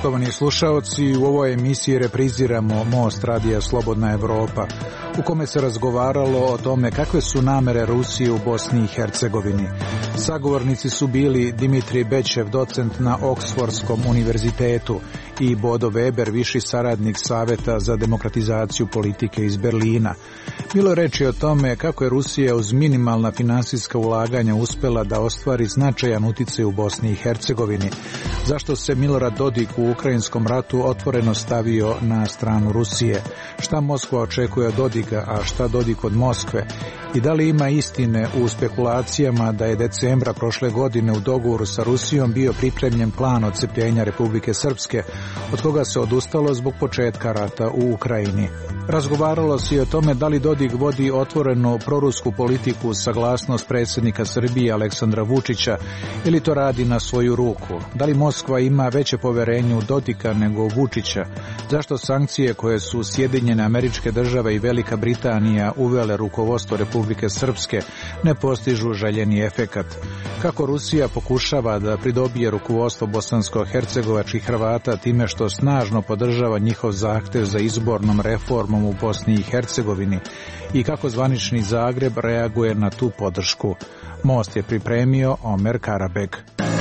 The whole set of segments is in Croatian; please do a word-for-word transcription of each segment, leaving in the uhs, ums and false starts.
Poštovani slušaoci, u ovoj emisiji repriziramo Most radija Slobodna Evropa, u kome se razgovaralo o tome kakve su namere Rusije u Bosni i Hercegovini. Sagovornici su bili Dimitrij Bečev, docent na Oksfordskom univerzitetu, i Bodo Weber, viši saradnik Saveta za demokratizaciju politike iz Berlina. Bilo je reči o tome kako je Rusija uz minimalna finansijska ulaganja uspela da ostvari značajan uticaj u Bosni i Hercegovini. Zašto se Milorad Dodik u ukrajinskom ratu otvoreno stavio na stranu Rusije? Šta Moskva očekuje od Dodika, a šta Dodik od Moskve? I da li ima istine u spekulacijama da je decembra prošle godine u dogovoru sa Rusijom bio pripremljen plan odcepljenja Republike Srpske, od koga se odustalo zbog početka rata u Ukrajini? Razgovaralo se i o tome da li Dodik vodi otvorenu prorusku politiku uz saglasnost predsjednika Srbije Aleksandra Vučića ili to radi na svoju ruku? Da li Moskva ima veće poverenje u Dodika nego u Vučića? Zašto sankcije koje su Sjedinjene Američke Države i Velika Britanija uvele rukovodstvo Republike Srpske ne postižu željeni efekat? Kako Rusija pokušava da pridobije rukovodstvo bosansko-hercegovačkih Hrvata time što snažno podržava njihov zahtev za izbornom reformom u Bosni i Hercegovini i kako zvanični Zagreb reaguje na tu podršku? Most je pripremio Omer Karabek.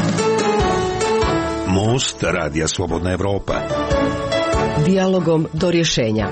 Most radija Slobodna Evropa. Dijalogom do rješenja.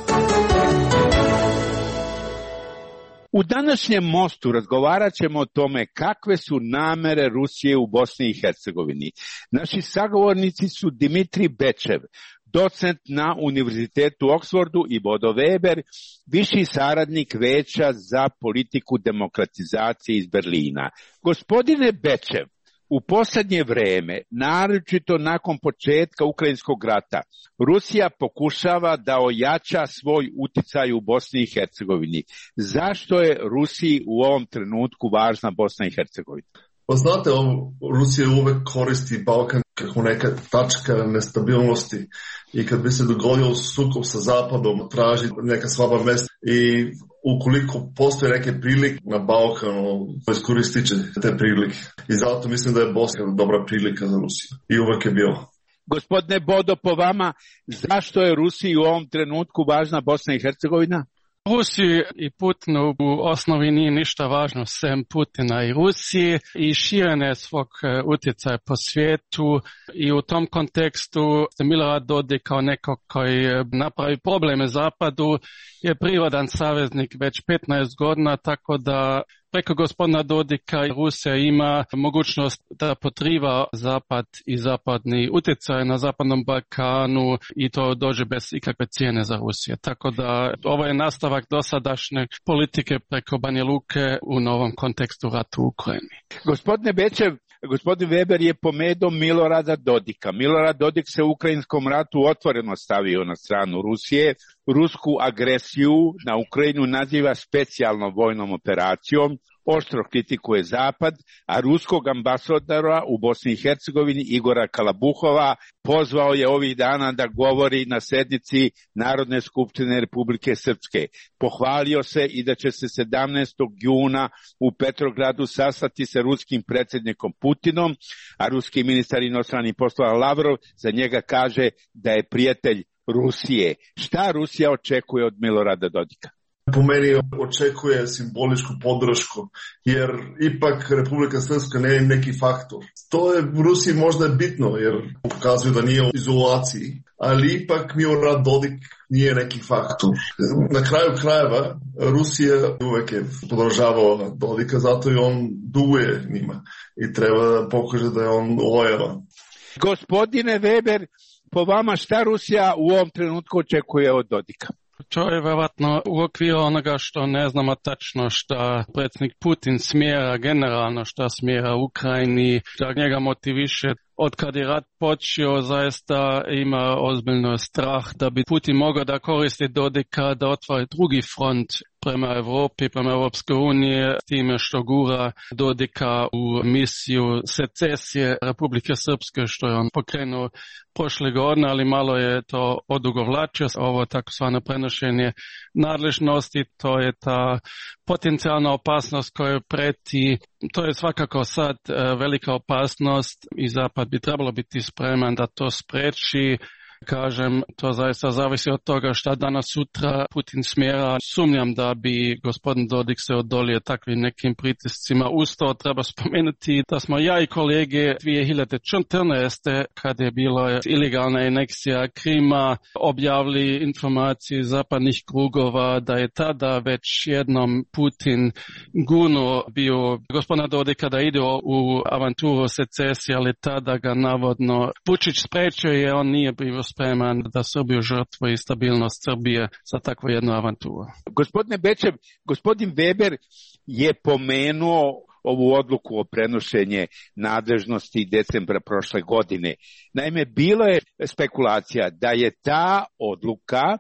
U današnjem Mostu razgovarat ćemo o tome kakve su namere Rusije u Bosni i Hercegovini. Naši sagovornici su Dimitrij Bečev, docent na Univerzitetu Oksfordu, i Bodo Weber, viši saradnik Veća za politiku demokratizacije iz Berlina. Gospodine Bečev, u posljednje vreme, naročito nakon početka Ukrajinskog rata, Rusija pokušava da ojača svoj uticaj u Bosni i Hercegovini. Zašto je Rusiji u ovom trenutku važna Bosna i Hercegovina? Pa znate, Rusija uvek koristi Balkan kako neka tačka nestabilnosti i kad bi se dogodio sukob sa Zapadom, traži neka slaba mesta i ukoliko postoje neke prilike na Balkanu, iskoristit će te prilike. I zato mislim da je Bosna dobra prilika za Rusiju. I uvek je bilo. Gospodine Bodo, po vama, zašto je Rusiji u ovom trenutku važna Bosna i Hercegovina? Rusiji i Putinu u osnovi nije ništa važno sem Putina i Rusiji i širenje svog utjecaja po svijetu, i u tom kontekstu Milorad Dodik kao neko koji napravi probleme Zapadu je prirodan saveznik već petnaest godina, tako da preko gospodina Dodika Rusija ima mogućnost da potriva Zapad i zapadni utjecaj na Zapadnom Balkanu i to dođe bez ikakve cijene za Rusiju. Tako da ovo je nastavak dosadašnje politike preko Banja Luke u novom kontekstu rata u Ukrajini. Gospodine Bečev, gospodin Weber je pomenuo Milorada Dodika. Milorad Dodik se u ukrajinskom ratu otvoreno stavio na stranu Rusije. Rusku agresiju na Ukrajinu naziva specijalnom vojnom operacijom, oštro kritikuje Zapad, a ruskog ambasadora u Bosni i Hercegovini Igora Kalabuhova pozvao je ovih dana da govori na sednici Narodne skupštine Republike Srpske. Pohvalio se i da će se sedamnaestog juna u Petrogradu sastati sa ruskim predsjednikom Putinom, a ruski ministar inostranih poslova Lavrov za njega kaže da je prijatelj Rusije. Šta Rusija očekuje od Milorada Dodika? Po meni očekuje simboličku podršku, jer ipak Republika Srpska ne je neki faktor. To je u Rusiji možda bitno, jer pokazuju da nije u izolaciji, ali ipak Milorad Dodik nije neki faktor. Na kraju krajeva Rusija uvek je podržavao Dodika, zato i on duguje njima i treba da pokaže da je on lojalan. Gospodine Weber, po vama šta Rusija u ovom trenutku očekuje od Dodika? To je vjerojatno u okviru onoga što ne znamo tačno šta predsjednik Putin smjera generalno, šta smjera Ukrajini, da njega motiviše. Od kad je rat počeo, zaista ima ozbiljno strah da bi Putin mogao da koristi Dodika da otvori drugi front prema Evropi, prema Evropskoj uniji, time što gura Dodika u misiju secesije Republike Srpske, što je on pokrenuo prošle godine, ali malo je to odugovlačio. Ovo takozvano prenošenje nadležnosti, to je ta potencijalna opasnost koja preti. To je svakako sad velika opasnost i Zapad bi trebalo biti spreman da to spreči. Kažem, to zaista zavisi od toga šta danas sutra Putin smjera. Sumnjam da bi gospodin Dodik se odolio takvim nekim pritiscima. Uz to treba spomenuti da smo ja i kolege dvije hiljade četrnaeste. kad je bila ilegalna aneksija Krima, objavili informacije iz zapadnih krugova da je tada već jednom Putin gurnuo bio gospodina Dodika da ide u avanturu secesije, ali tada ga navodno Vučić sprečio je, on nije bio spreman da Srbiju žrtvuje i stabilnost Srbije za takvu jednu avanturu. Gospodine Bečev, gospodin Weber je pomenuo ovu odluku o prenošenje nadležnosti decembra prošle godine. Naime, bilo je spekulacija da je ta odluka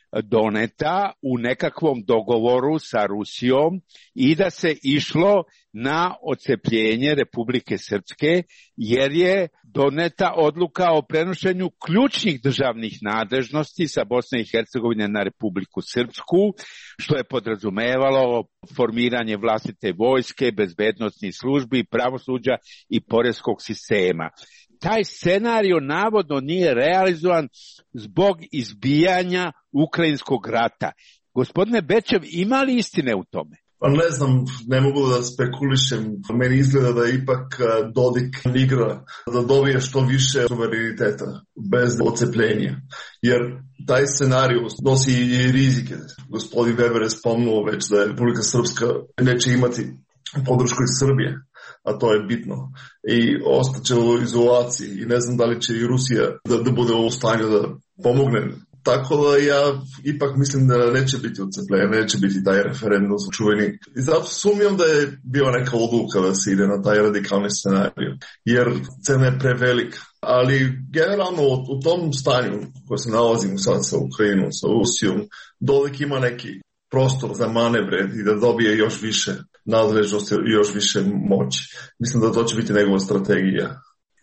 doneta u nekakvom dogovoru sa Rusijom i da se išlo na odcepljenje Republike Srpske, jer je doneta odluka o prenošenju ključnih državnih nadležnosti sa Bosne i Hercegovine na Republiku Srpsku, što je podrazumevalo formiranje vlastite vojske, bezbednosnih službi, pravosuđa i poreskog sistema. Taj scenario navodno nije realizovan zbog izbijanja ukrajinskog rata. Gospodine Bečev, ima li istine u tome? Pa ne znam, ne mogu da spekulišem. Meni izgleda da ipak Dodik igra da dobije što više suvereniteta bez odcepljenja. Jer taj scenarij nosi i rizike. Gospodin Weber je spomnuo već da je Republika Srpska neće imati podršku iz Srbije, a to je bitno. I ostaće u izolaciji i ne znam da li će i Rusija da, da bude u stanju da pomogne. Tako da ja ipak mislim da neće biti odcepljenja, neće biti taj referendum čuveni. I zato sumnjam da je bio neka odluka da se ide na taj radikalni scenarij, jer cena je prevelika. Ali generalno u tom stanju koje se nalazimo sad sa Ukrajinom, sa Rusijom, Dodik ima neki prostor za manevre i da dobije još više nadležnosti i još više moći. Mislim da to će biti njegova strategija.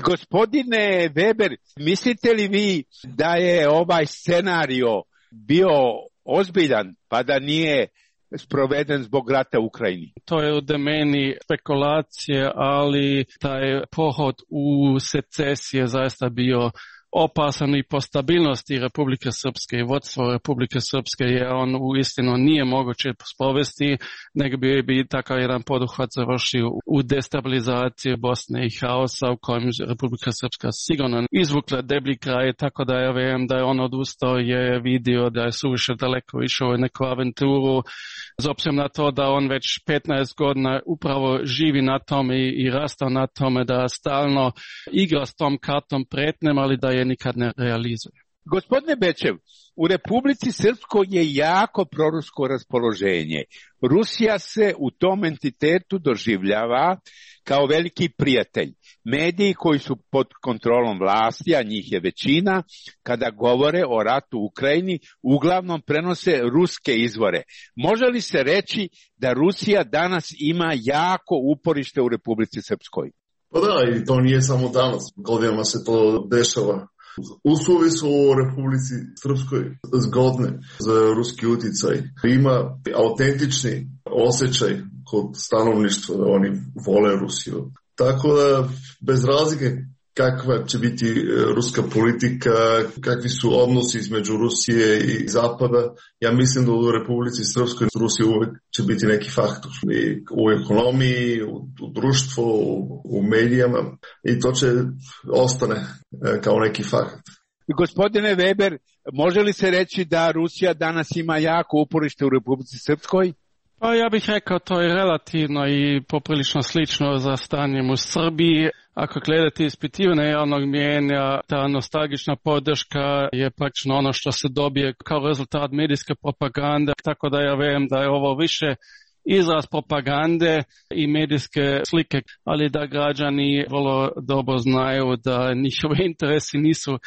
Gospodine Weber, mislite li vi da je ovaj scenario bio ozbiljan pa da nije sproveden zbog rata u Ukrajini? To je u domeni spekulacije, ali taj pohod u secesije zaista bio opasan i po stabilnosti Republike Srpske i vodstvo Republike Srpske je on u istinu nije moguće sprovesti, nego bi, bi takav jedan poduhvat završio u destabilizaciji Bosne i haosa u kojem Republika Srpska sigurno izvukla deblji kraj, tako da ja vjerujem da je on odustao, je vidio da je suviše daleko išao u neku avanturu, s obzirom na to da on već petnaest godina upravo živi na tome i, i rastao na tome da stalno igra s tom kartom pretnjem, ali da je nikad ne realizuje. Gospodine Bečev, u Republici Srpskoj je jako prorusko raspoloženje. Rusija se u tom entitetu doživljava kao veliki prijatelj. Mediji koji su pod kontrolom vlasti, a njih je većina, kada govore o ratu u Ukrajini, uglavnom prenose ruske izvore. Može li se reći da Rusija danas ima jako uporište u Republici Srpskoj? Pa da, i to nije samo danas. Godinama se to dešava. Uslovi su u Republici Srpskoj zgodne za ruski uticaj. Ima autentični osjećaj kod stanovništva da oni vole Rusiju. Tako da bez razlike kakva će biti ruska politika, kakvi su odnosi između Rusije i Zapada, ja mislim da u Republici Srpskoj Rusija uvek će biti neki faktor. I u ekonomiji, u, u društvu, u, u medijama i to će ostane kao neki fakt. Gospodine Weber, može li se reći da Rusija danas ima jako uporište u Republici Srpskoj? Pa ja bih rekao to je relativno i poprilično slično za stanjem u Srbiji. Ako gledate ispitivanje javnog mijenja, ta nostalgična podrška je praktično ono što se dobije kao rezultat medijske propagande, tako da ja vjerujem da je ovo više izraz propagande i medijske slike, ali da građani vrlo dobro znaju da njihove interesi nisu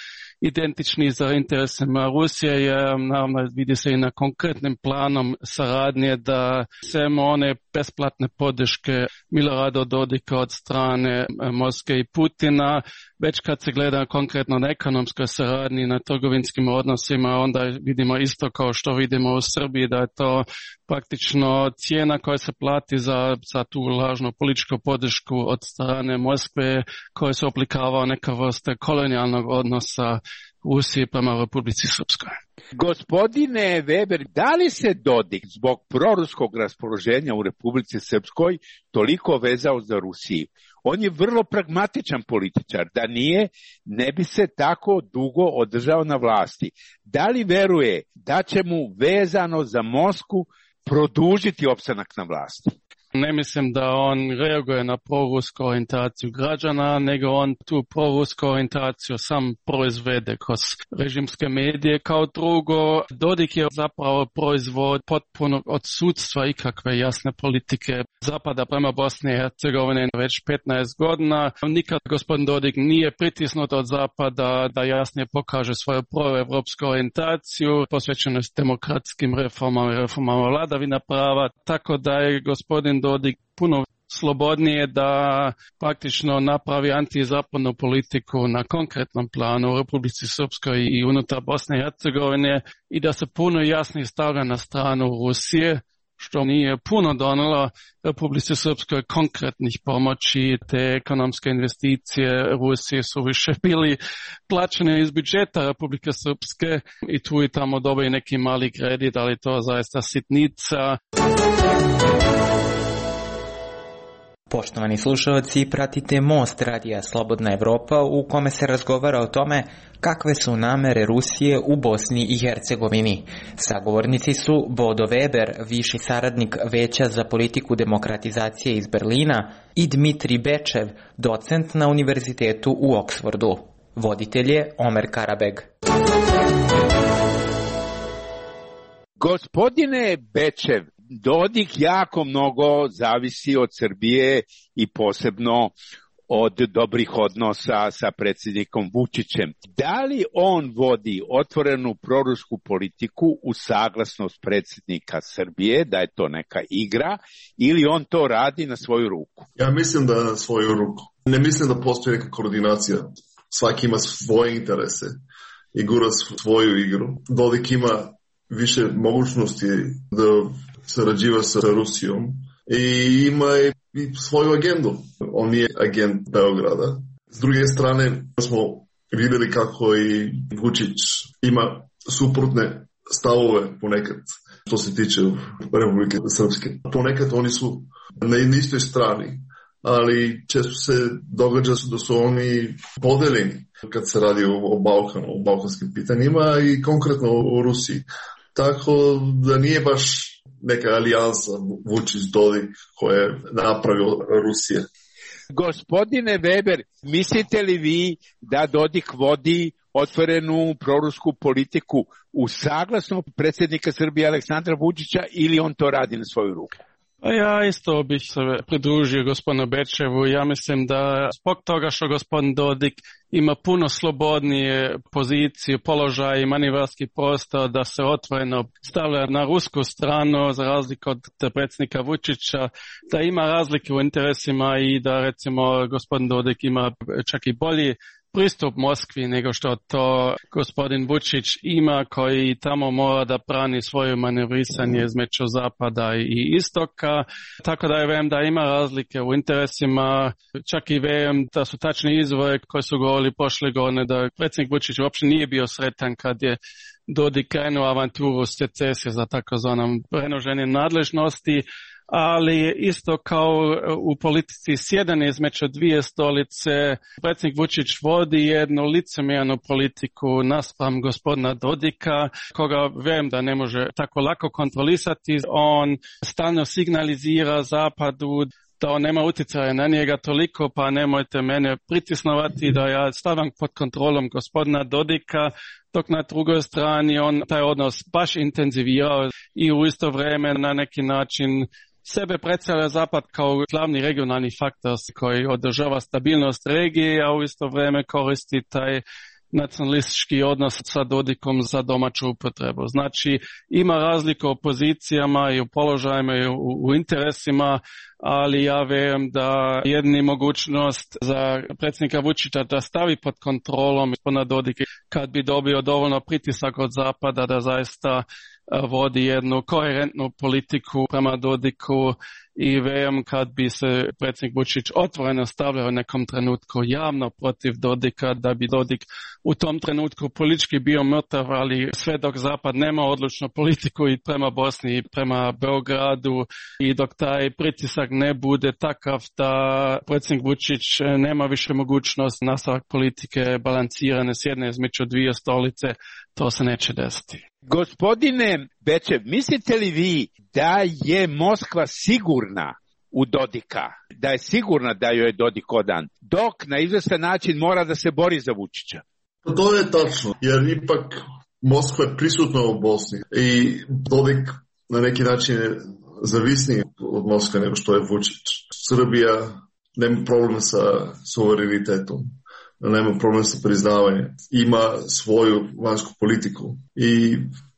identični za interesima Rusije, je naravno vidi se i na konkretnim planom saradnje da sem one besplatne podrške Milorada Dodika od strane Moskve i Putina, već kad se gleda konkretno na ekonomskoj saradnji, na trgovinskim odnosima, onda vidimo isto kao što vidimo u Srbiji, da je to praktično cijena koja se plati za, za tu lažnu političku podršku od strane Moskve, koja se oblikava neka vrsta kolonijalnog odnosa Rusije prema Republici Srpskoj. Gospodine Weber, da li se Dodik zbog proruskog raspoloženja u Republici Srpskoj toliko vezao za Rusiju? On je vrlo pragmatičan političar. Da nije, ne bi se tako dugo održao na vlasti. Da li veruje da će mu vezano za Moskvu produžiti opstanak na vlasti? Ne mislim da on reaguje na prorusku orijentaciju građana, nego on tu prorusku orijentaciju sam proizvede kroz režimske medije. Kao drugo, Dodik je zapravo proizvod potpunog odsudstva ikakve jasne politike zapada prema Bosni i Hercegovini već petnaest godina. Nikad gospodin Dodik nije pritisnut od zapada da jasnije pokaže svoju proevropsku orijentaciju, posvećenost demokratskim reformama i reformama vladavina prava, tako da je gospodin Dodik puno slobodnije da praktično napravi antizapadnu politiku na konkretnom planu u Republici Srpskoj i unutar Bosne i Hercegovine i da se puno jasnije stavlja na stranu Rusije, što nije puno donelo Republici Srpskoj konkretnih pomoći. Te ekonomske investicije Rusije su više bili plaćene iz budžeta Republike Srpske i tu i tamo dobije neki mali kredit, ali to zaista sitnica. Poštovani slušalci, pratite Most radija Slobodna Evropa u kome se razgovara o tome kakve su namere Rusije u Bosni i Hercegovini. Sagovornici su Bodo Weber, viši saradnik Veća za politiku demokratizacije iz Berlina, i Dmitri Bečev, docent na univerzitetu u Oksfordu. Voditelj je Omer Karabeg. Gospodine Bečev, Dodik jako mnogo zavisi od Srbije i posebno od dobrih odnosa sa predsjednikom Vučićem. Da li on vodi otvorenu prorusku politiku u saglasnost predsjednika Srbije, da je to neka igra, ili on to radi na svoju ruku? Ja mislim da na svoju ruku. Ne mislim da postoji neka koordinacija. Svaki ima svoje interese i gura svoju igru. Dodik ima više mogućnosti da sarađiva sa Rusijom i ima i svoju agendu. On nije agent Beograda. S druge strane smo vidjeli kako i Vučić ima suprotne stavove ponekad što se tiče Republike Srpske. Ponekad oni su na istoj strani, ali često se događa da su oni podeljeni kad se radi o Balkanu, o balkanskim pitanjima i konkretno o Rusiji. Tako da nije baš neka alijansa Vučić-Dodik koja je napravila Rusije. Gospodine Weber, mislite li vi da Dodik vodi otvorenu prorusku politiku u saglasnost predsjednika Srbije Aleksandra Vučića ili on to radi na svoju ruku? Ja isto bih se pridružio gospodinu Bečevu. Ja mislim da zbog toga što gospodin Dodik ima puno slobodnije pozicije, položaj i manevarski prostor da se otvoreno stavlja na rusku stranu za razliku od predsjednika Vučića, da ima razlike u interesima i da recimo gospodin Dodik ima čak i bolji pristup Moskvi nego što to gospodin Vučić ima, koji tamo mora da brani svoje manevrisanje između zapada i istoka. Tako da je vem da ima razlike u interesima, čak i vem da su tačni izvore koji su govorili prošle godine da predsjednik Vučić uopće nije bio sretan kad je Dodik krenuo avanturu secesije za takozvanom prenoženje nadležnosti, ali isto kao u politici sjedanje između dvije stolice, predsjednik Vučić vodi jednu licemjernu politiku naspram gospodina Dodika, koga vem da ne može tako lako kontrolisati. On stalno signalizira zapadu da on nema utjecaja na njega toliko, pa nemojte mene pritisnovati da ja stavim pod kontrolom gospodina Dodika, dok na drugoj strani on taj odnos baš intenzivirao i u isto vrijeme na neki način sebe predstavlja zapad kao glavni regionalni faktor koji održava stabilnost regije, a u isto vrijeme koristi taj nacionalistički odnos sa Dodikom za domaću upotrebu. Znači, ima razlika u pozicijama i u položajima i u, u interesima, ali ja vjerujem da jedini mogućnost za predsjednika Vučića da stavi pod kontrolom gospodina Dodika kad bi dobio dovoljno pritisak od Zapada da zaista vodi jednu koherentnu politiku prema Dodiku i vjerujem kad bi se predsjednik Vučić otvoreno stavljao u nekom trenutku javno protiv Dodika, da bi Dodik u tom trenutku politički bio mrtav, ali sve dok Zapad nema odlučnu politiku i prema Bosni i prema Beogradu i dok taj pritisak ne bude takav da predsjednik Vučić nema više mogućnost nastavak politike balansirane s jedne između dvije stolice, to se neće desiti. Gospodine Bečev, mislite li vi da je Moskva sigurna u Dodika, da je sigurna da joj je Dodik odan, dok na izvestan način mora da se bori za Vučića? To je tačno, jer ipak Moskva je prisutna u Bosni i Dodik na neki način je zavisniji od Moskve nego što je Vučić. Srbija nema problem sa suverenitetom, nema problem sa priznavanjem, ima svoju vanjsku politiku i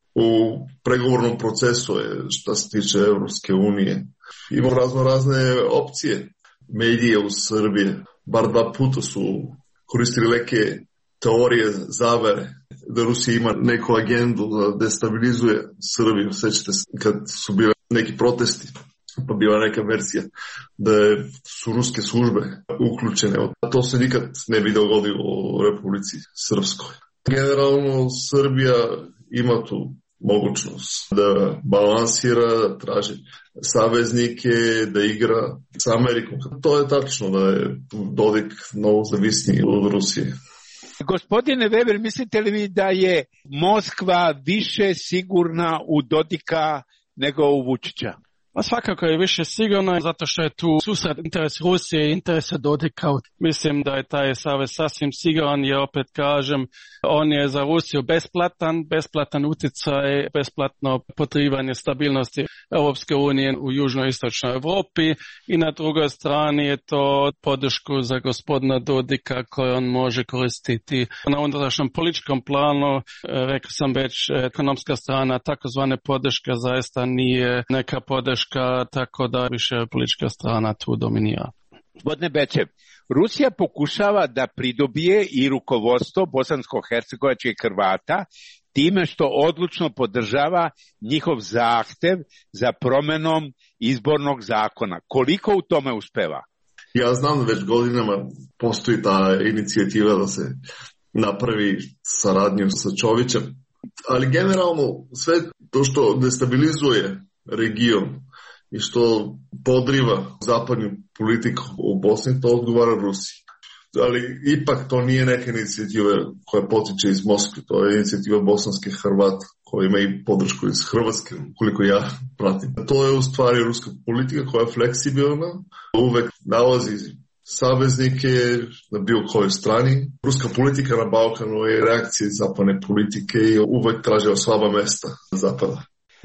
u pregovornom procesu je što se tiče Evropske unije. Ima razno razne opcije. Medije u Srbiji bar dva puta su koristili neke teorije zavere da Rusija ima neku agendu da destabilizuje Srbiju. Sjećate se kad su bile neki protesti, pa bila neka verzija da su ruske službe uključene. To se nikad ne bi dogodilo u Republici Srpskoj. Generalno Srbija ima tu mogućnost da balansira, da traži saveznike, da igra s Amerikom. To je tačno da je Dodik mnogo zavisniji od Rusije. Gospodine Weber, mislite li vi da je Moskva više sigurna u Dodika nego u Vučića? Pa svakako je više sigurno, zato što je tu susret interes Rusije i interesa Dodika. Mislim da je taj savez sasvim siguran, jer opet kažem, on je za Rusiju besplatan, besplatan utjecaj, besplatno potrivanje stabilnosti Europske unije u južnoistočnoj Europi i na drugoj strani je to podršku za gospodina Dodika koju on može koristiti na unutrašnjem političkom planu. Rekao sam već, ekonomska strana takozvane podrške zaista nije neka podrška, tako da više politička strana tu dominira. Gospodine Bečev, Rusija pokušava da pridobije i rukovodstvo bosansko-hercegovačkih Hrvata time što odlučno podržava njihov zahtev za promenom izbornog zakona. Koliko u tome uspeva? Ja znam da već godinama postoji ta inicijativa da se napravi saradnju sa Čovićem, ali generalno sve to što destabilizuje region i što podriva zapadnu politiku u Bosni, to odgovara Rusiji. Ali ipak to nije neka inicijativa koja potiče iz Moskve, to je inicijativa bosanskih Hrvata koja ima i podršku iz Hrvatske, koliko ja pratim. To je u stvari ruska politika koja je fleksibilna, uvek nalazi saveznike na bilo kojoj strani. Ruska politika na Balkanu je reakcija zapadne politike i uvek traže slaba mesta zapada.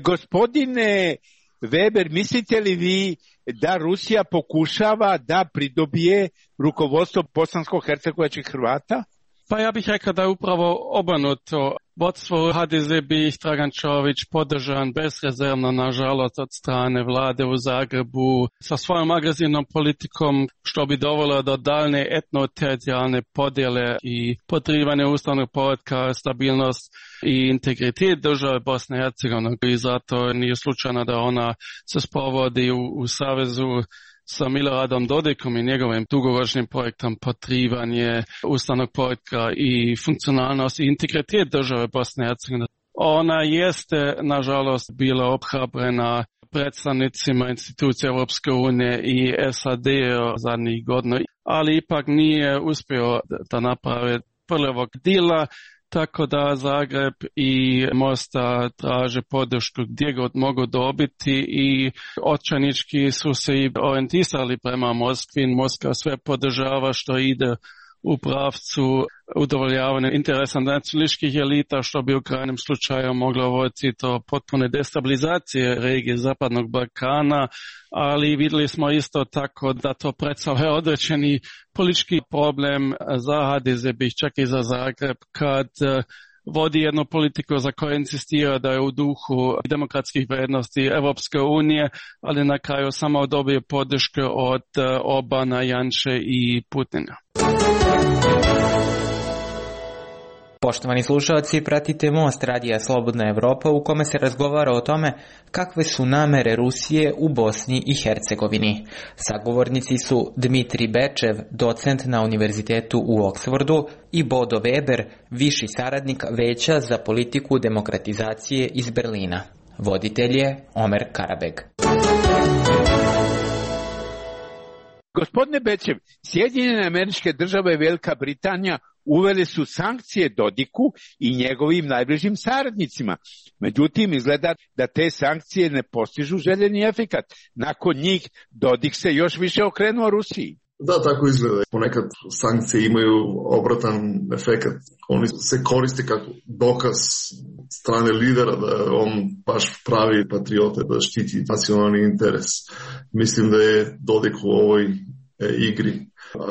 Gospodine Weber, mislite li vi da Rusija pokušava da pridobije rukovodstvo bosansko-hercegovačkih Hrvata? Pa ja bih rekao da je upravo obrnuto. Vodstvo H D Z bi Dragan Čović podržan bezrezervno, nažalost, od strane vlade u Zagrebu sa svojom agresivnom politikom, što bi dovelo do daljne etno-teritorijalne podjele i podrivanje ustavnog poretka, stabilnost i integritet države Bosne i Hercegovine. I zato nije slučajno da ona se sprovodi u, u savezu sa Miloradom Dodikom i njegovim dugoročnim projektom podrivanje ustavnog poretka i funkcionalnost i integritet države Bosne i Hercegovine. Ona jeste, nažalost, bila obhrabrena predstavnicima institucija Europske unije i S A D zadnjih godina, ali ipak nije uspio da napravi prvog dila, tako da Zagreb i Mostar traže podršku gdje god mogu dobiti i očajnički su se i orijentisali prema Moskvi. Moskva sve podržava što ide u pravcu udovoljavanja interesa nacionalističkih elita, što bi u krajnjem slučaju moglo voditi do potpune destabilizacije regije Zapadnog Balkana, ali vidjeli smo isto tako da to predstavlja određeni politički problem za ha de ze, bih čak i za Zagreb, kad vodi jednu politiku za koju insistira da je u duhu demokratskih vrijednosti Evropske unije, ali na kraju samo dobije podršku od Obama, Janše i Putina. Poštovani slušalci, pratite Most radija Slobodna Evropa u kome se razgovara o tome kakve su namere Rusije u Bosni i Hercegovini. Sagovornici su Dmitri Bečev, docent na Univerzitetu u Oksfordu, i Bodo Weber, viši saradnik Veća za politiku demokratizacije iz Berlina. Voditelj je Omer Karabeg. Gospodine Bečev, Sjedinjene Američke Države i Velika Britanija uveli su sankcije Dodiku i njegovim najbližim saradnicima. Međutim, izgleda da te sankcije ne postižu željeni efekat. Nakon njih Dodik se još više okrenuo Rusiji. Da, tako izgleda. Ponekad sankcije imaju obratan efekat. Oni se koriste kao dokaz strane lidera da on baš pravi patriote, da štiti nacionalni interes. Mislim da je Dodik u ovoj e, igri.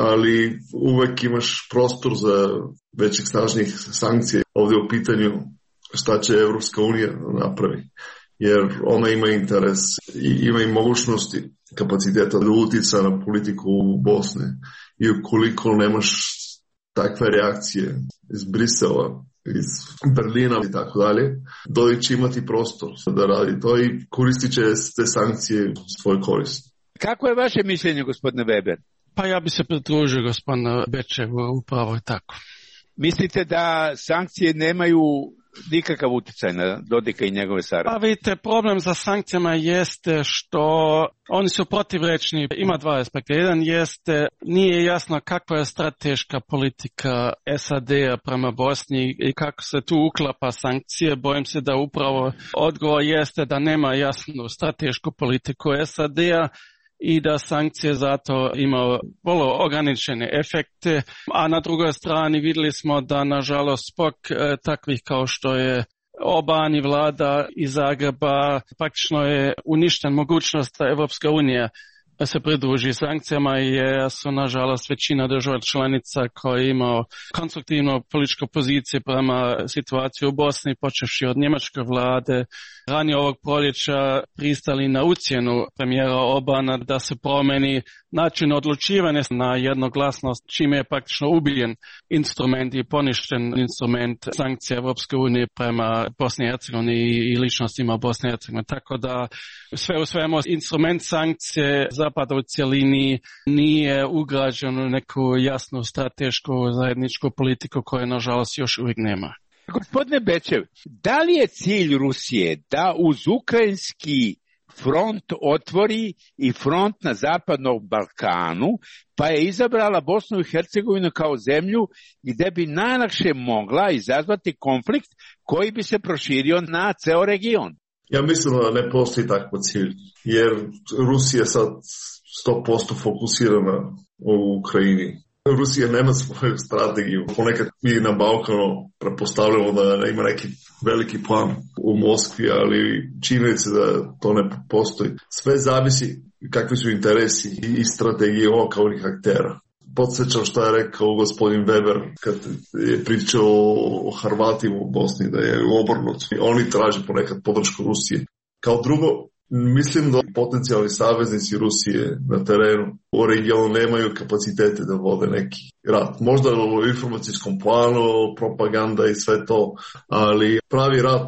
Ali uvek imaš prostor za većih snažnih sankcija. Ovdje u pitanju šta će Evropska unija napravi. Jer ona ima interes i ima i mogućnosti, kapaciteta da utica na politiku u Bosne. I ukoliko nemaš takve reakcije iz Brisela, iz Berlina i tako dalje, Dodik će imati prostor da radi to i koristit će te sankcije u svoj korist. Kako je vaše mišljenje, gospodine Weber? Pa ja bi se pridružio gospodinu Bečevu, upravo je tako. Mislite da sankcije nemaju nikakav utjecaj na Dodika i njegove saradnike? Pa vidite, problem za sankcijama jeste što oni su protivrečni. Ima dva aspekta. Jedan jeste, nije jasno kakva je strateška politika es a de-a prema Bosni i kako se tu uklapa sankcije. Bojim se da upravo odgovor jeste da nema jasnu stratešku politiku es a de-a i da sankcije zato imaju vrlo ograničene efekte, a na drugoj strani vidjeli smo da nažalost zbog e, takvih kao što je Oban i vlada iz Zagreba praktično je uništen mogućnost da Evropska unija se pridruži sankcijama i je su nažalost većina država članica koji imao konstruktivnu političku poziciju prema situaciji u Bosni, počevši od njemačke vlade, ranije ovog proljeća pristali na ucjenu premijera Obana da se promeni način odlučivanja na jednoglasnost, čime je praktično ubijen instrument i poništen instrument sankcija Evropske unije prema Bosni i Hercegovini i ličnostima Bosne i Hercegovine. Tako da sve u svemu instrument sankcije Zapada u cjelini nije ugrađen u neku jasnu stratešku zajedničku politiku koju nažalost još uvijek nema. Gospodine Bečev, da li je cilj Rusije da uz ukrajinski front otvori i front na Zapadnom Balkanu, pa je izabrala Bosnu i Hercegovinu kao zemlju gdje bi najlakše mogla izazvati konflikt koji bi se proširio na ceo region? Ja mislim da ne postoji takav cilj, jer Rusija sad sto posto fokusirana u Ukrajini. Rusija nema svoju strategiju. Ponekad mi na Balkanu prepostavljamo da ima neki veliki plan u Moskvi, ali činjenica da to ne postoji. Sve zavisi kakvi su interesi i strategije lokalnih aktera. Podsjećam što je rekao gospodin Weber kad je pričao o Hrvatima u Bosni, da je obrnuto. Oni traže ponekad podršku Rusije. Kao drugo, mislim da potencijalni saveznici Rusije na terenu u regionu nemaju kapacitete da vode neki rat. Možda u informacijskom planu, propaganda i sve to, ali pravi rat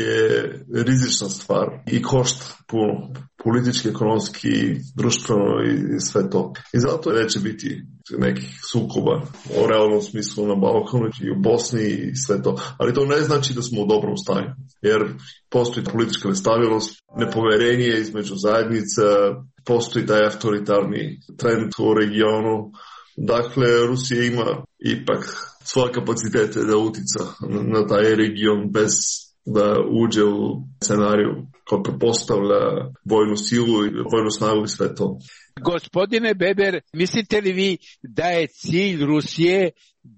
je rizična stvar i košta puno, politički, ekonomski, društveno i sve to. I zato neće biti nekih sukoba o realnom smislu na Balkanu i u Bosni i sve to. Ali to ne znači da smo u dobrom stanju, jer postoji politička nestabilnost, nepoverenje između zajednica, postoji taj autoritarni trend u regionu. Dakle, Rusija ima ipak svoje kapacitete da utica na taj region bez da uđe u scenariju koji prepostavlja vojnu silu i vojnu snagu i sve to. Gospodine Weber, mislite li vi da je cilj Rusije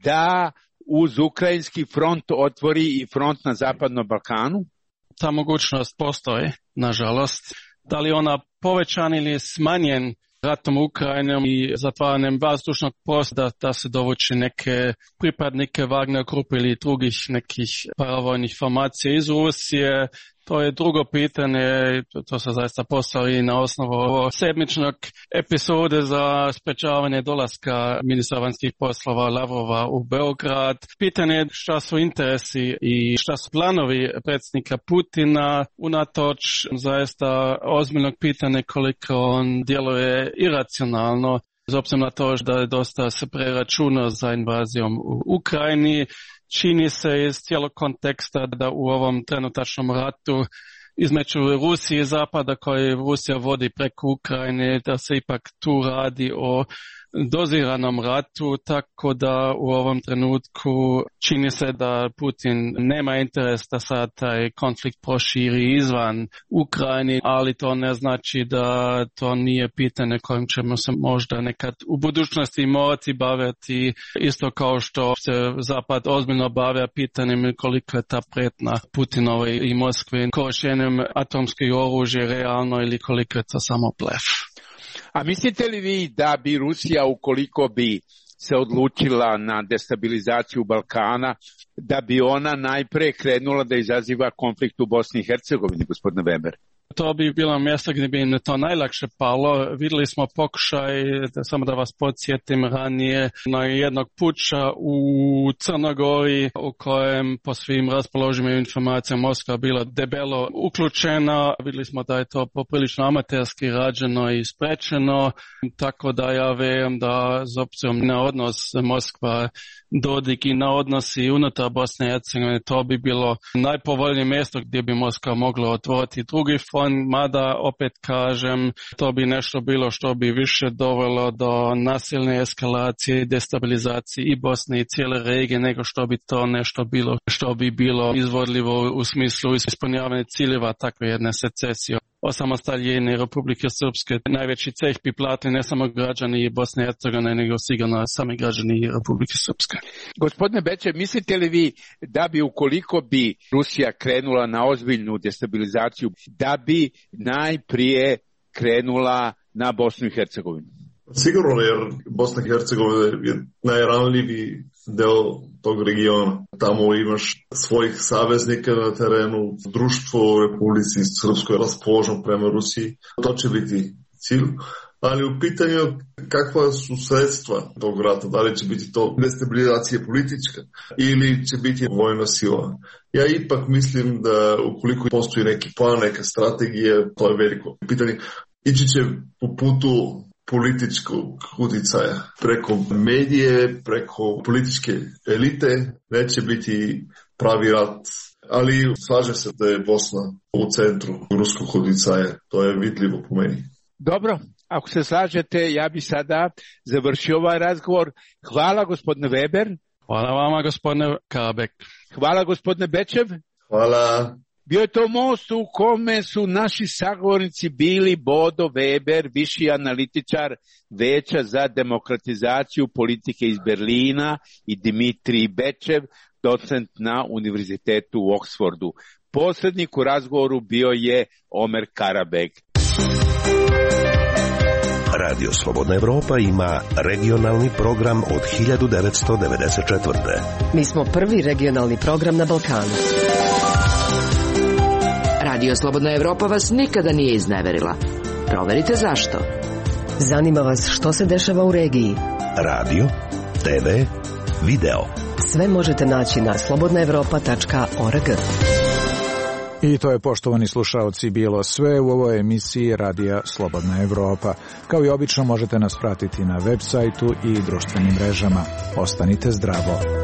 da uz ukrajinski front otvori i front na Zapadnom Balkanu? Ta mogućnost postoji, nažalost. Da li ona povećan ili smanjen ratom Ukrajinom i zatvaranjem vazdušnog prostora da se dovuči neke pripadnike Wagner grupe ili drugih nekih paravojnih formacija iz Rusije, to je drugo pitanje, to se zaista postavi na osnovu sedmičnog epizode za sprečavanje dolaska ministra vanjskih poslova Lavrova u Beograd. Pitanje je šta su interesi i šta su planovi predsjednika Putina, unatoč zaista ozbiljnog pitanja koliko on djeluje iracionalno, s obzirom na to da je dosta se preračunao za invazijom u Ukrajini. Čini se iz cijelog konteksta da u ovom trenutačnom ratu između Rusije i Zapada koji Rusija vodi preko Ukrajine, da se ipak tu radi o doziranom ratu, tako da u ovom trenutku čini se da Putin nema interes da sad taj konflikt proširi izvan Ukrajine, ali to ne znači da to nije pitanje kojim ćemo se možda nekad u budućnosti morati baviti, isto kao što se Zapad ozbiljno bavlja pitanjem koliko je ta prijetnja Putinove i Moskve korištenjem atomskih oružja realno ili koliko je to samo blef. A mislite li vi da bi Rusija, ukoliko bi se odlučila na destabilizaciju Balkana, da bi ona najpre krenula da izaziva konflikt u Bosni i Hercegovini, gospodine Weber? To bi bilo mjesto gdje bi to najlakše palo. Vidjeli smo pokušaj, samo da vas podsjetim, ranije na jednog puča u Crnogori u kojem po svim raspoloživim informacijama Moskva bila debelo uključena. Vidjeli smo da je to poprilično amaterski rađeno i sprečeno, tako da ja vjerujem da s obzirom na odnos Moskva Dodik i na odnosi unutar Bosne i Hercegovine, to bi bilo najpovoljnije mjesto gdje bi Moskva mogla otvoriti drugi front, mada opet kažem, to bi nešto bilo što bi više dovelo do nasilne eskalacije i destabilizacije i Bosne i cijele regije nego što bi to nešto bilo što bi bilo izvodljivo u smislu ispunjavanja ciljeva takve jedne secesije. Osamostaljenje Republike Srpske najveći ceh bi platili ne samo građani Bosne i Hercegovine, nego sigurno sami građani Republike Srpske. Gospodine Bečev, mislite li vi da bi ukoliko bi Rusija krenula na ozbiljnu destabilizaciju, da bi najprije krenula na Bosnu i Hercegovinu? Sigurno, jer Bosna i Hercegovina je najranljiviji deo tog regiona. Tamo imaš svojih saveznika na terenu, društvo u Republici Srpskoj raspoloženo prema Rusiji. To će biti cilj. Ali u pitanju kakva su sredstva tog rata, da li će biti to destabilizacija politička ili će biti vojna sila. Ja ipak mislim da ukoliko postoji neki plan, neka strategija, to je veliko pitanje. Ići će po putu političkog utjecaja preko medije, preko političke elite, neće biti pravi rat. Ali slažem se da je Bosna u centru ruskog utjecaja, to je vidljivo po meni. Dobro, ako se slažete, ja bi sada završio ovaj razgovor. Hvala gospodine Weber. Hvala vama gospodine Kabek. Hvala gospodine Bečev. Hvala. Bio je to most u kome su naši sagovornici bili Bodo Weber, viši analitičar Veća za demokratizaciju politike iz Berlina, i Dimitrij Bečev, docent na Univerzitetu u Oksfordu. Posrednik u razgovoru bio je Omer Karabek. Radio Slobodna Evropa ima regionalni program od hiljadu devetsto devedeset četvrte. Mi smo prvi regionalni program na Balkanu. Radio Slobodna Evropa vas nikada nije izneverila. Proverite zašto. Zanima vas što se dešava u regiji. Radio, te ve, video. Sve možete naći na slobodna evropa tačka org. I to je, poštovani slušaoci, bilo sve u ovoj emisiji Radija Slobodna Evropa. Kao i obično možete nas pratiti na web sajtu i društvenim mrežama. Ostanite zdravo.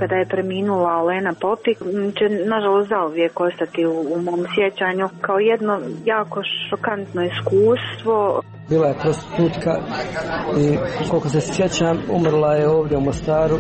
kada je preminula Olena Popik će nažalost zauvijek ostati u, u mom sjećanju kao jedno jako šokantno iskustvo. Bila je prostitutka i koliko se sjećam umrla je ovdje u Mostaru.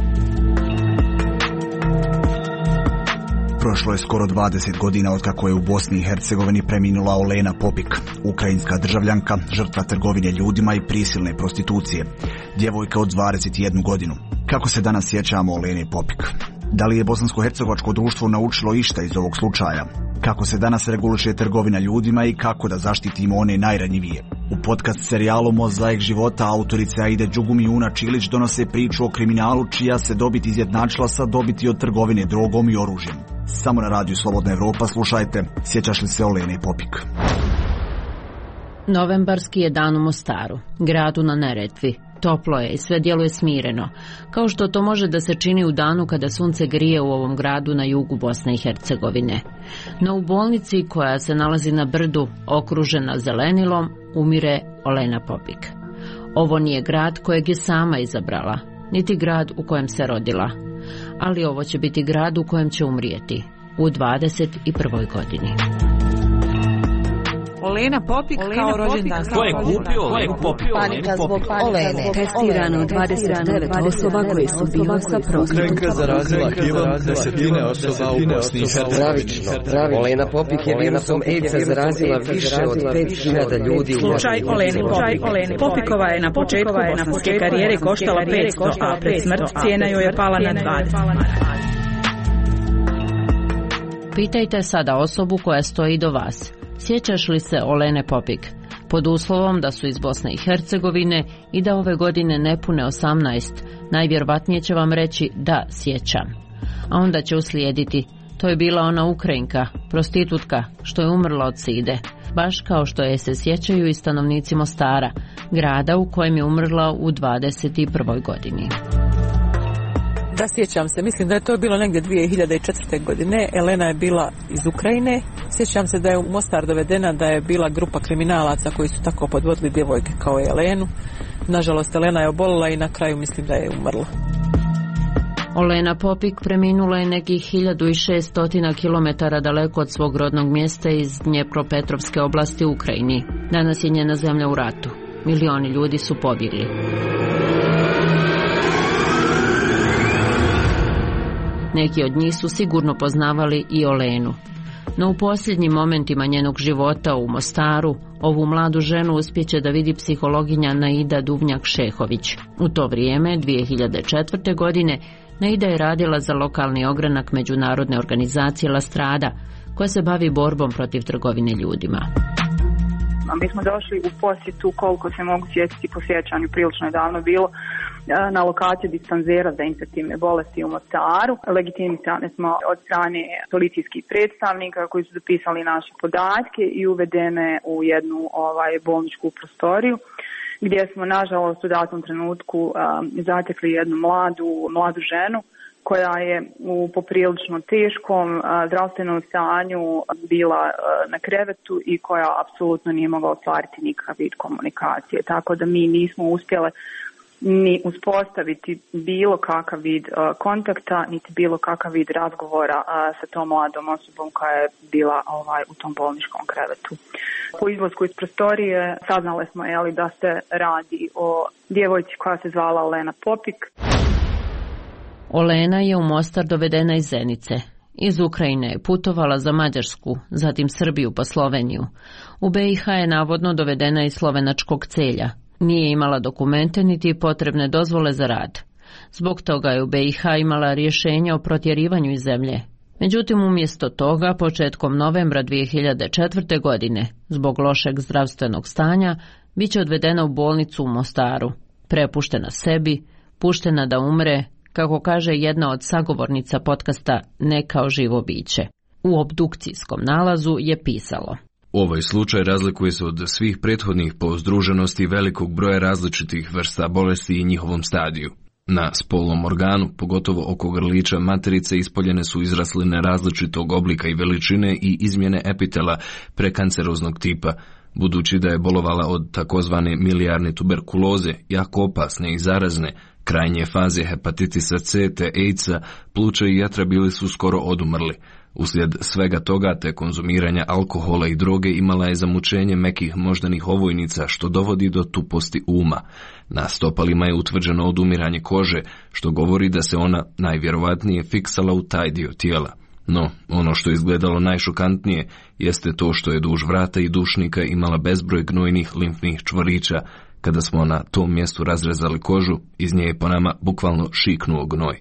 Prošlo je skoro dvadeset godina od kako je u Bosni i Hercegovini preminula Olena Popik, ukrajinska državljanka, žrtva trgovine ljudima i prisilne prostitucije, djevojka od dvadeset jednu godinu. Kako se danas sjećamo Olene Popik? Da li je bosansko-hercegovačko društvo naučilo išta iz ovog slučaja? Kako se danas reguliše trgovina ljudima i kako da zaštitimo one najranjivije? U podcast serijalu Mozaik života autorice Aide Đugumijuna Čilić donose priču o kriminalu čija se dobit izjednačila sa dobiti od trgovine drogom i oružjem. Samo na radiju Slobodna Evropa slušajte Sjećaš li se Olene Popik? Novembarski je dan u Mostaru, gradu na Neretvi. Toplo je i sve djeluje smireno, kao što to može da se čini u danu kada sunce grije u ovom gradu na jugu Bosne i Hercegovine. No u bolnici koja se nalazi na brdu, okružena zelenilom, umire Olena Popik. Ovo nije grad kojeg je sama izabrala, niti grad u kojem se rodila, ali ovo će biti grad u kojem će umrijeti u dvadeset prvoj godini. Olena Popik kao rođendan. Ko je kupio Olenu Popik? Panika zbog Olene. Testirano dvadeset devet osoba koje su bile sa prostitutkom. Neka zarazila hivom desetine osoba u Bosni i Hercegovini. Olena Popik je virusom AIDS-a zarazila više od pet hiljada ljudi u Slučaj Olene Popik. Popikova je na početku bosanske karijere koštala petsto, a pred smrt cijena joj je pala na dvadeset. Pitajte sada osobu koja stoji do vas. Sjećaš li se Olene Popik? Pod uslovom da su iz Bosne i Hercegovine i da ove godine ne pune osamnaest, najvjerovatnije će vam reći da sjećam. A onda će uslijediti, to je bila ona Ukrajinka, prostitutka, što je umrla od side, baš kao što je se sjećaju i stanovnici Mostara, grada u kojem je umrla u dvadeset prvoj godini. Da, sjećam se, mislim da je to bilo negdje dvije hiljade četvrte. godine. Elena je bila iz Ukrajine. Sjećam se da je u Mostar dovedena, da je bila grupa kriminalaca koji su tako podvodili djevojke kao Elenu. Nažalost, Elena je obolila i na kraju mislim da je umrla. Olena Popik preminula je nekih hiljadu šesto kilometara daleko od svog rodnog mjesta iz Dnjepropetrovske oblasti u Ukrajini. Danas je njena zemlja u ratu. Milioni ljudi su pobjegli. Neki od njih su sigurno poznavali i Olenu. No u posljednjim momentima njenog života u Mostaru, ovu mladu ženu uspjeće da vidi psihologinja Naida Duvnjak-Šehović. U to vrijeme, dvije hiljade četvrte. godine, Naida je radila za lokalni ogranak međunarodne organizacije La Strada, koja se bavi borbom protiv trgovine ljudima. Mi smo došli u posjetu, koliko se mogu sjetiti po sjećanju, prilično je davno bilo, na lokaciju dispanzera za infektivne bolesti u Mostaru. Legitimisane smo od strane policijskih predstavnika koji su zapisali naše podatke i uvedene u jednu ovaj, bolničku prostoriju, gdje smo nažalost u datom trenutku um, zatekli jednu mladu, mladu ženu koja je u poprilično teškom uh, zdravstvenom stanju bila uh, na krevetu i koja apsolutno nije mogla ostvariti nikakav vid komunikacije. Tako da mi nismo uspjele ni uspostaviti bilo kakav vid uh, kontakta, niti bilo kakav vid razgovora uh, sa tom mladom osobom koja je bila ovaj, u tom bolničkom krevetu. Po izlasku iz prostorije saznali smo jeli, da se radi o djevojci koja se zvala Olena Popik. Olena je u Mostar dovedena iz Zenice. Iz Ukrajine je putovala za Mađarsku, zatim Srbiju pa Sloveniju. U B i H je navodno dovedena iz slovenačkog Celja. Nije imala dokumente niti potrebne dozvole za rad. Zbog toga je u B i H imala rješenje o protjerivanju iz zemlje. Međutim, umjesto toga, početkom novembra dvije hiljade četvrte. godine, zbog lošeg zdravstvenog stanja, bit će odvedena u bolnicu u Mostaru. Prepuštena sebi, puštena da umre, kako kaže jedna od sagovornica podcasta Ne kao živo biće. U obdukcijskom nalazu je pisalo: Ovaj slučaj razlikuje se od svih prethodnih po združenosti velikog broja različitih vrsta bolesti i njihovom stadiju. Na spolnom organu, pogotovo oko grlića materice, ispoljene su izrasline različitog oblika i veličine i izmjene epitela prekanceroznog tipa, budući da je bolovala od takozvane milijarne tuberkuloze, jako opasne i zarazne, krajnje faze hepatitisa C te AIDS-a, pluća i jetra bili su skoro odumrli. Uslijed svega toga te konzumiranja alkohola i droge imala je zamučenje mekih moždanih ovojnica što dovodi do tuposti uma. Na stopalima je utvrđeno odumiranje kože, što govori da se ona najvjerovatnije fiksala u taj dio tijela. No, ono što je izgledalo najšokantnije jeste to što je duž vrata i dušnika imala bezbroj gnojnih limfnih čvorića. Kada smo na tom mjestu razrezali kožu, iz nje je po nama bukvalno šiknuo gnoj.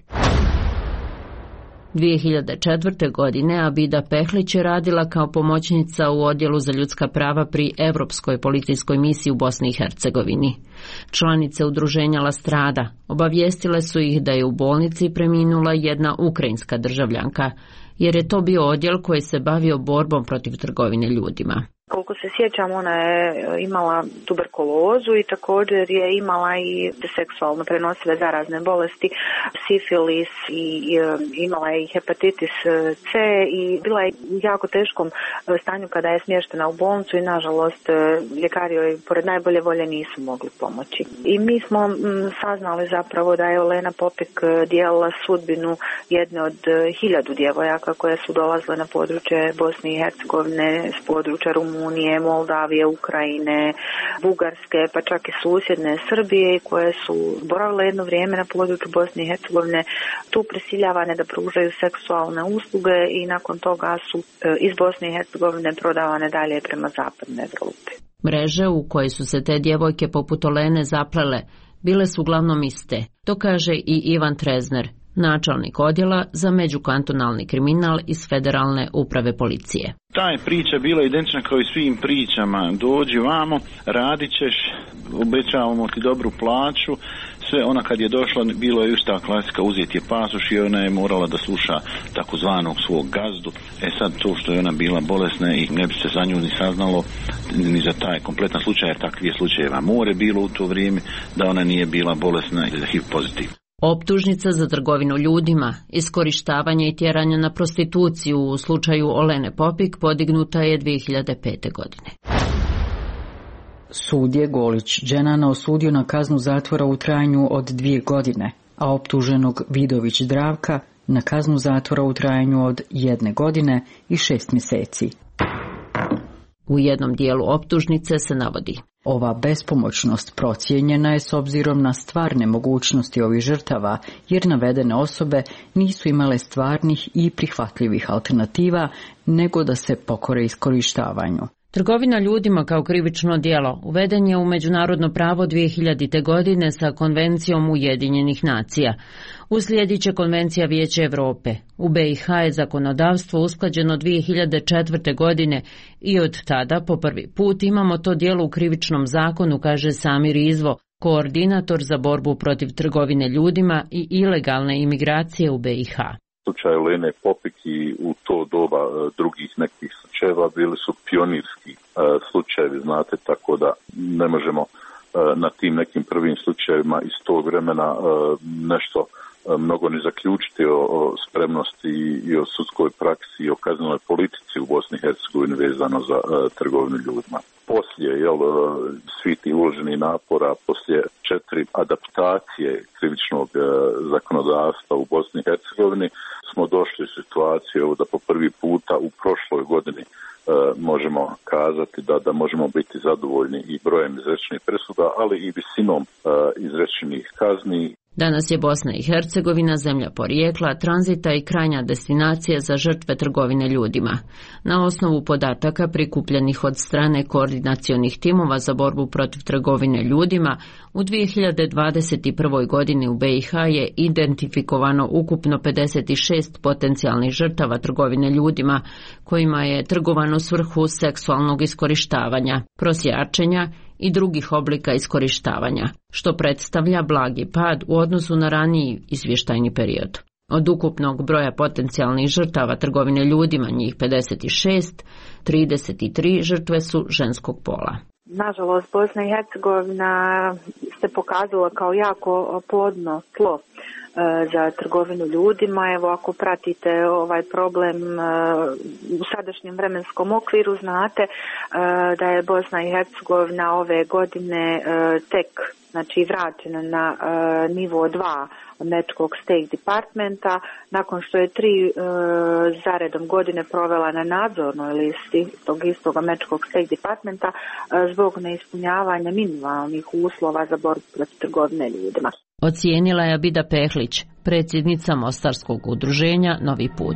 dvije hiljade četvrte. godine Abida Pehlić je radila kao pomoćnica u Odjelu za ljudska prava pri Europskoj policijskoj misiji u Bosni i Hercegovini. Članice udruženja La Strada obavijestile su ih da je u bolnici preminula jedna ukrajinska državljanka, jer je to bio odjel koji se bavio borbom protiv trgovine ljudima. Koliko se sjećam, ona je imala tuberkulozu i također je imala i seksualno prenosive zarazne bolesti, sifilis i imala je i hepatitis C i bila je u jako teškom stanju kada je smještena u bolnicu i nažalost ljekari joj pored najbolje volje nisu mogli pomoći. I mi smo saznali zapravo da je Olena Popik dijelila sudbinu jedne od hiljadu djevojaka koje su dolazile na područje Bosne i Hercegovine, s područja Rumunije, Unije, Moldavije, Ukrajine, Bugarske, pa čak i susjedne Srbije, koje su boravile jedno vrijeme na području Bosne i Hercegovine, tu prisiljavane da pružaju seksualne usluge i nakon toga su iz Bosne i Hercegovine prodavane dalje prema zapadnoj Evropi. Mreže u koje su se te djevojke poput Olene zaplele bile su uglavnom iste. To kaže i Ivan Trezner, načelnik odjela za međukantonalni kriminal iz Federalne uprave policije. Ta je priča bila identična kao i svim pričama. Dođi vamo, radit ćeš, obećavamo ti dobru plaću. Sve ona kad je došla, bilo je usta klasika, uzeti je pasoš i ona je morala da sluša takozvanog svog gazdu. E sad to što je ona bila bolesna i ne bi se za nju ni saznalo ni za taj kompletan slučaj, jer takvih slučajeva more bilo u to vrijeme da ona nije bila bolesna ili H I V pozitivna. Optužnica za trgovinu ljudima, iskorištavanje i tjeranje na prostituciju u slučaju Olene Popik podignuta je dvije hiljade pete. godine. Sud je Golić Dženana osudio na kaznu zatvora u trajanju od dvije godine, a optuženog Vidović Zdravka na kaznu zatvora u trajanju od jedne godine i šest mjeseci. U jednom dijelu optužnice se navodi: ova bespomoćnost procijenjena je s obzirom na stvarne mogućnosti ovih žrtava, jer navedene osobe nisu imale stvarnih i prihvatljivih alternativa, nego da se pokore iskorištavanju. Trgovina ljudima kao krivično djelo uveden je u međunarodno pravo dvije hiljadite. godine sa Konvencijom Ujedinjenih nacija. Uslijedit će Konvencija Vijeća Europe. U B i H je zakonodavstvo usklađeno dvije hiljade četvrte. godine i od tada po prvi put imamo to djelo u krivičnom zakonu, kaže Samir Izvo, koordinator za borbu protiv trgovine ljudima i ilegalne imigracije u B i H. Slučaj Olene Popik i u to doba drugih nekih slučajeva bili su pionirski slučajevi, znate, tako da ne možemo na tim nekim prvim slučajevima iz tog vremena nešto mnogo ni zaključiti o, o spremnosti i o sudskoj praksi i o kaznenoj politici u Bosni i Hercegovini vezano za uh, trgovinu ljudima. Poslije jel, svi ti uloženi napora, poslije četiri adaptacije krivičnog uh, zakonodavstva u Bosni i Hercegovini smo došli u situaciju da po prvi puta u prošloj godini uh, možemo kazati da, da možemo biti zadovoljni i brojem izrečenih presuda, ali i visinom uh, izrečenih kazni. Danas je Bosna i Hercegovina zemlja porijekla, tranzita i krajnja destinacija za žrtve trgovine ljudima. Na osnovu podataka prikupljenih od strane koordinacionih timova za borbu protiv trgovine ljudima, u dvije hiljade dvadeset prve. godini u B i H je identifikovano ukupno pedeset šest potencijalnih žrtava trgovine ljudima, kojima je trgovano u svrhu seksualnog iskorištavanja, prosjačenja i drugih oblika iskorištavanja, što predstavlja blagi pad u odnosu na raniji izvještajni period. Od ukupnog broja potencijalnih žrtava trgovine ljudima, njih pedeset šest, trideset tri žrtve su ženskog pola. Nažalost, Bosna i Hercegovina se pokazala kao jako plodno tlo za trgovinu ljudima. Evo, ako pratite ovaj problem u sadašnjem vremenskom okviru, znate da je Bosna i Hercegovina ove godine tek, znači, vraćena na nivo dva Američkog State Departmenta, nakon što je tri e, zaredom godine provela na nadzornoj listi tog istog Američkog State Departmenta e, zbog neispunjavanja minimalnih uslova za borbu protiv trgovine ljudima. Ocijenila je Abida Pehlić, predsjednica Mostarskog udruženja Novi put.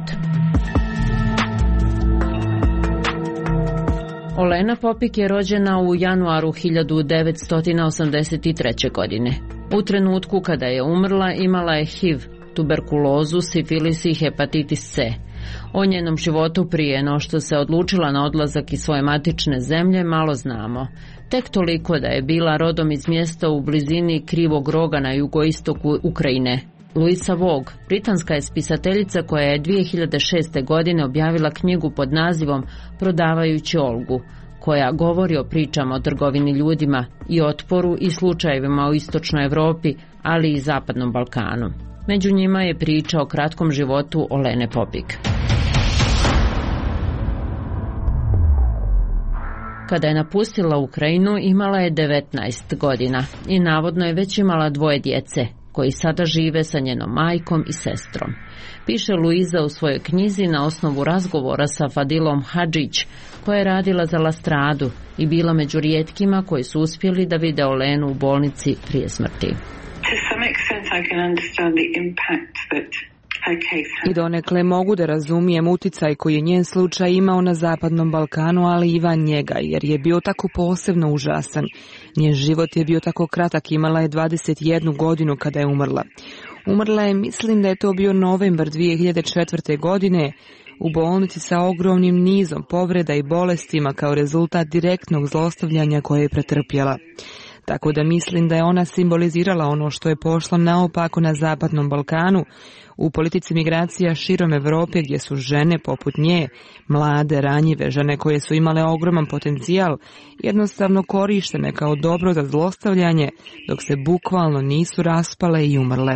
Olena Popik je rođena u januaru hiljadu devetsto osamdeset treće. godine. U trenutku kada je umrla imala je H I V, tuberkulozu, sifilis i hepatitis C. O njenom životu prije no što se odlučila na odlazak iz svoje matične zemlje malo znamo. Tek toliko da je bila rodom iz mjesta u blizini Krivog roga na jugoistoku Ukrajine. Louisa Vogue, britanska je spisateljica koja je dvije hiljade šeste. godine objavila knjigu pod nazivom Prodavajući Olgu, koja govori o pričama o trgovini ljudima i otporu i slučajevima u istočnoj Europi, ali i zapadnom Balkanu. Među njima je priča o kratkom životu Olene Popik. Kada je napustila Ukrajinu, imala je devetnaest godina i navodno je već imala dvoje djece, koji sada žive sa njenom majkom i sestrom. Piše Luiza u svojoj knjizi na osnovu razgovora sa Fadilom Hadžić, koja je radila za La Stradu i bila među rijetkima koji su uspjeli da vide Olenu u bolnici prije smrti. I donekle mogu da razumijem uticaj koji je njen slučaj imao na zapadnom Balkanu, ali i van njega, jer je bio tako posebno užasan. Njen život je bio tako kratak, imala je dvadeset jednu godinu kada je umrla. Umrla je, mislim da je to bio novembar dvije hiljade četvrte. godine, u bolnici sa ogromnim nizom povreda i bolestima kao rezultat direktnog zlostavljanja koje je pretrpjela. Tako da mislim da je ona simbolizirala ono što je pošlo naopako na zapadnom Balkanu, u politici migracija širom Europe gdje su žene poput nje, mlade, ranjive žene koje su imale ogroman potencijal, jednostavno korištene kao dobro za zlostavljanje, dok se bukvalno nisu raspale i umrle.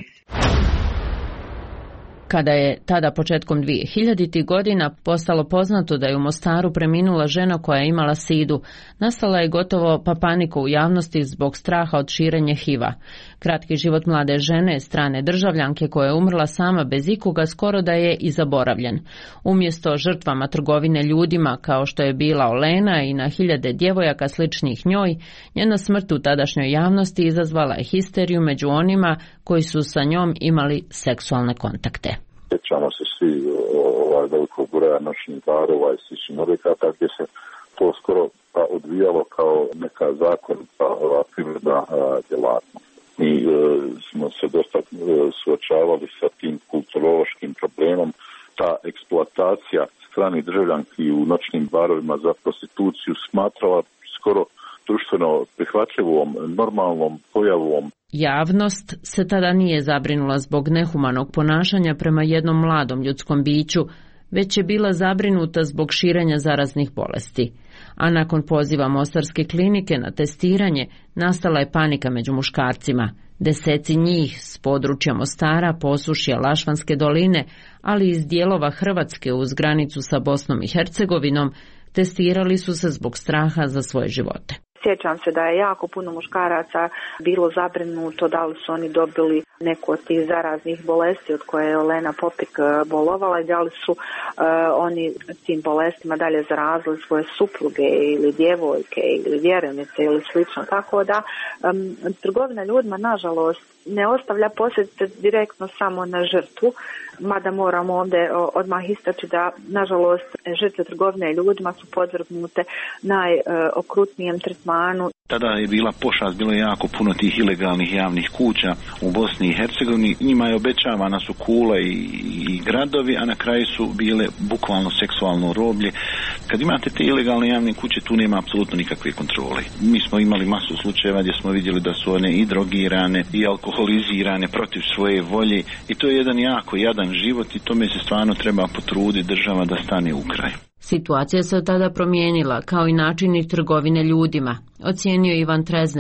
Kada je tada početkom dvije hiljaditih. godina postalo poznato da je u Mostaru preminula žena koja je imala sidu, nastala je gotovo pa panika u javnosti zbog straha od širenja H I V-a. Kratki život mlade žene, strane državljanke koja je umrla sama bez ikoga, skoro da je i zaboravljen. Umjesto žrtvama trgovine ljudima kao što je bila Olena i na hiljade djevojaka sličnih njoj, njena smrt u tadašnjoj javnosti izazvala je histeriju među onima koji su sa njom imali seksualne kontakte. Sjećamo se svi ovaj velikog broja noćnih barova i sličnih objekata gdje se to skoro pa odvijalo kao neka zakonita privredna djelatnost. Mi e, smo se dosta e, suočavali sa tim kulturološkim problemom. Ta eksploatacija stranih državljanki u noćnim barovima za prostituciju smatrala skoro društveno prihvatljivom, normalnom pojavom. Javnost se tada nije zabrinula zbog nehumanog ponašanja prema jednom mladom ljudskom biću, već je bila zabrinuta zbog širenja zaraznih bolesti. A nakon poziva Mostarske klinike na testiranje, nastala je panika među muškarcima. Deseci njih s područja Mostara, Posušja, Lašvanske doline, ali iz dijelova Hrvatske uz granicu sa Bosnom i Hercegovinom, testirali su se zbog straha za svoje živote. Sjećam se da je jako puno muškaraca bilo zabrinuto da li su oni dobili neku od tih zaraznih bolesti od koje je Olena Popik bolovala i da li su uh, oni tim bolestima dalje zarazili svoje supruge ili djevojke ili vjerenice ili slično. Tako da um, trgovina ljudima nažalost ne ostavlja posljedice direktno samo na žrtvu, mada moramo ovdje odmah istaći da nažalost žrtve trgovine ljudima su podvrgnute najokrutnijem tretmanu. Tada je bila pošast, bilo je jako puno tih ilegalnih javnih kuća u Bosni i Hercegovini. Njima je obećavana su kule i, i gradovi, a na kraju su bile bukvalno seksualno roblje. Kad imate te ilegalne javne kuće, tu nema apsolutno nikakve kontrole. Mi smo imali masu slučajeva gdje smo vidjeli da su one i drogirane i alkoholizirane protiv svoje volje i to je jedan jako jadan život i tome se stvarno treba potruditi država da stane u kraj. Situacija se tada promijenila, kao i načini trgovine ljudima, ocijenio Ivan Trezner,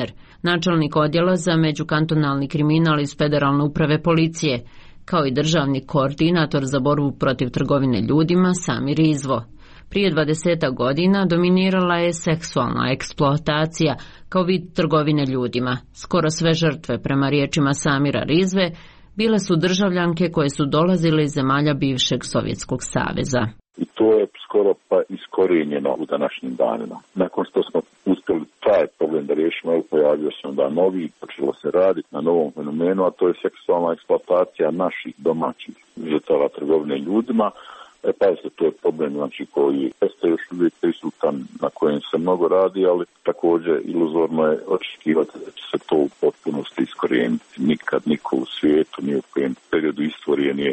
načelnik odjela za međukantonalni kriminal iz Federalne uprave policije, kao i državni koordinator za borbu protiv trgovine ljudima Samir Izvo. Prije dvadesetak godina dominirala je seksualna eksploatacija kao vid trgovine ljudima. Skoro sve žrtve, prema riječima Samira Rizve, bile su državljanke koje su dolazile iz zemalja bivšeg Sovjetskog saveza. I to je skoro pa iskorijenjeno u današnjim danima. Nakon što smo uspjeli taj problem da riješimo, pojavio se onda novi, počelo se raditi na novom fenomenu, a to je seksualna eksploatacija naših domaćih žrtava trgovine ljudima. E pa to je problem, znači, koji jeste još uvijek prisutan, na kojem se mnogo radi, ali također iluzorno je očekivati da će se to u potpunosti iskorijeniti. Nikad niko u svijetu, ni u kojem periodu istorije nije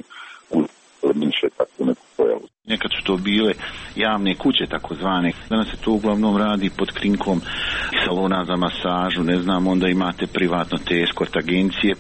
uspješće takvu neku pojavu. Nekad su to bile javne kuće takozvane. Danas se to uglavnom radi pod krinkom salona za masažu, ne znam, onda imate privatno te eskort agencije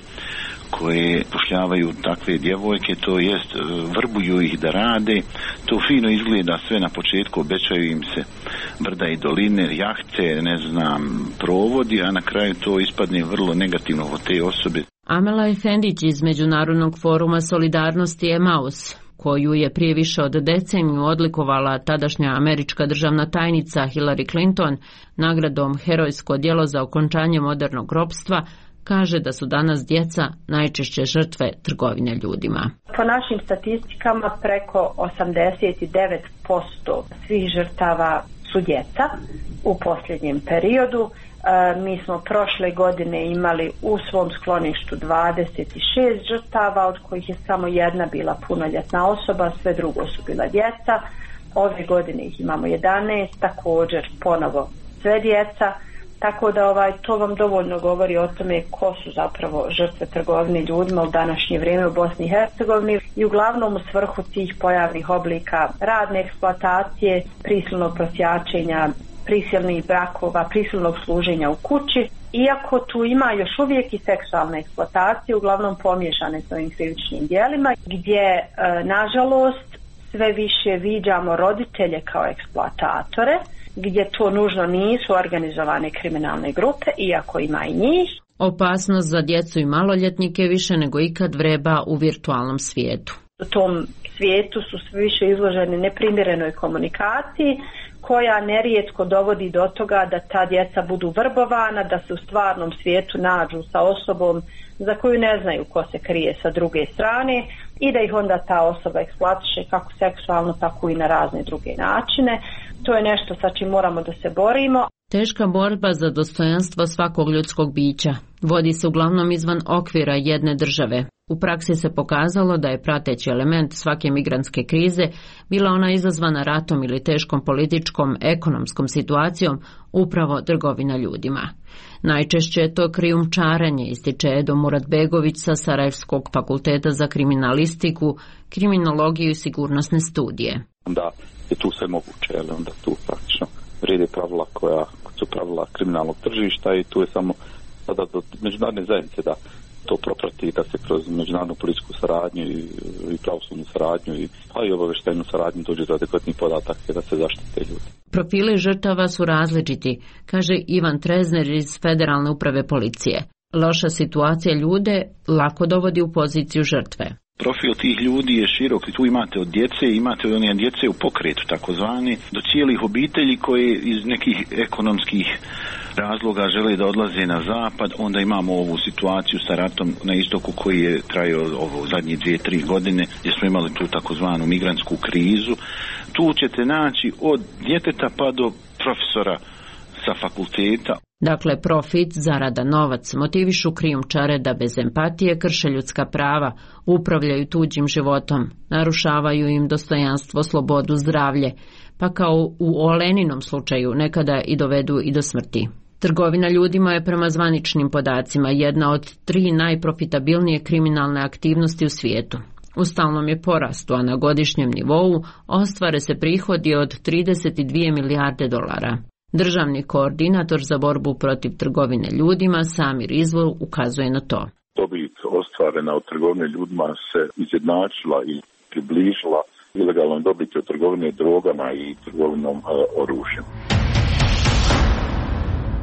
koje pošljavaju takve djevojke, to jest vrbuju ih da rade. To fino izgleda sve na početku, obećaju im se brda i doline, jahte, ne znam, provodi, a na kraju to ispadne vrlo negativno od te osobe. Amela Efendić iz Međunarodnog foruma solidarnosti Emaus, koju je prije više od deceniju odlikovala tadašnja američka državna tajnica Hillary Clinton nagradom Herojsko djelo za okončanje modernog ropstva, kaže da su danas djeca najčešće žrtve trgovine ljudima. Po našim statistikama preko osamdeset devet posto svih žrtava su djeca u posljednjem periodu. E, mi smo prošle godine imali u svom skloništu dvadeset šest žrtava, od kojih je samo jedna bila punoljetna osoba, sve drugo su bila djeca. Ove godine ih imamo jedanaest, također ponovo sve djeca. Tako da ovaj, to vam dovoljno govori o tome ko su zapravo žrtve trgovine ljudima u današnje vrijeme u Bosni i Hercegovini i uglavnom u svrhu tih pojavnih oblika radne eksploatacije, prisilnog prosjačenja, prisilnih brakova, prisilnog služenja u kući. Iako tu ima još uvijek i seksualne eksploatacije, uglavnom pomiješane s ovim krivičnim djelima, gdje e, nažalost sve više viđamo roditelje kao eksploatatore, gdje to nužno nisu organizovane kriminalne grupe, iako ima i njih. Opasnost za djecu i maloljetnike više nego ikad vreba u virtualnom svijetu. U tom svijetu su sve više izloženi neprimjerenoj komunikaciji, koja nerijetko dovodi do toga da ta djeca budu vrbovana, da se u stvarnom svijetu nađu sa osobom za koju ne znaju ko se krije sa druge strane i da ih onda ta osoba eksploatiše kako seksualno, tako i na razne druge načine. To je nešto sa čim moramo da se borimo. Teška borba za dostojanstvo svakog ljudskog bića vodi se uglavnom izvan okvira jedne države. U praksi se pokazalo da je prateći element svake migrantske krize bila ona izazvana ratom ili teškom političkom, ekonomskom situacijom, upravo trgovina ljudima. Najčešće je to krijumčarenje, ističe Edo Muratbegović sa Sarajevskog fakulteta za kriminalistiku, kriminologiju i sigurnosne studije. Da je tu sve moguće, ali onda tu praktično vrijede pravila koja su pravila kriminalnog tržišta i tu je samo sada do međunarodne zajednice da to proprati, da se kroz međunarodnu policijsku saradnju i, i pravosudnu saradnju i, pa i obavještajnu saradnju dođe do adekvatnih podataka da se zaštite ljudi. Profili žrtava su različiti, kaže Ivan Trezner iz Federalne uprave policije. Loša situacija ljude lako dovodi u poziciju žrtve. Profil tih ljudi je širok, tu imate od djece, imate od one djece u pokretu takozvani, do cijelih obitelji koje iz nekih ekonomskih razloga žele da odlaze na zapad. Onda imamo ovu situaciju sa ratom na istoku koji je trajao ovo zadnje dvije, tri godine gdje smo imali tu takozvanu migrantsku krizu. Tu ćete naći od djeteta pa do profesora sa fakulteta. Dakle, profit, zarada, novac motivišu krijumčare da bez empatije krše ljudska prava, upravljaju tuđim životom, narušavaju im dostojanstvo, slobodu, zdravlje, pa kao u Oleninom slučaju nekada i dovedu i do smrti. Trgovina ljudima je prema zvaničnim podacima jedna od tri najprofitabilnije kriminalne aktivnosti u svijetu. U stalnom je porastu, a na godišnjem nivou ostvare se prihodi od trideset dvije milijarde dolara. Državni koordinator za borbu protiv trgovine ljudima Samir Izvo ukazuje na to. Dobit ostvarena od trgovine ljudima se izjednačila i približila ilegalnoj dobiti od trgovine drogama i trgovinom uh, oružjem.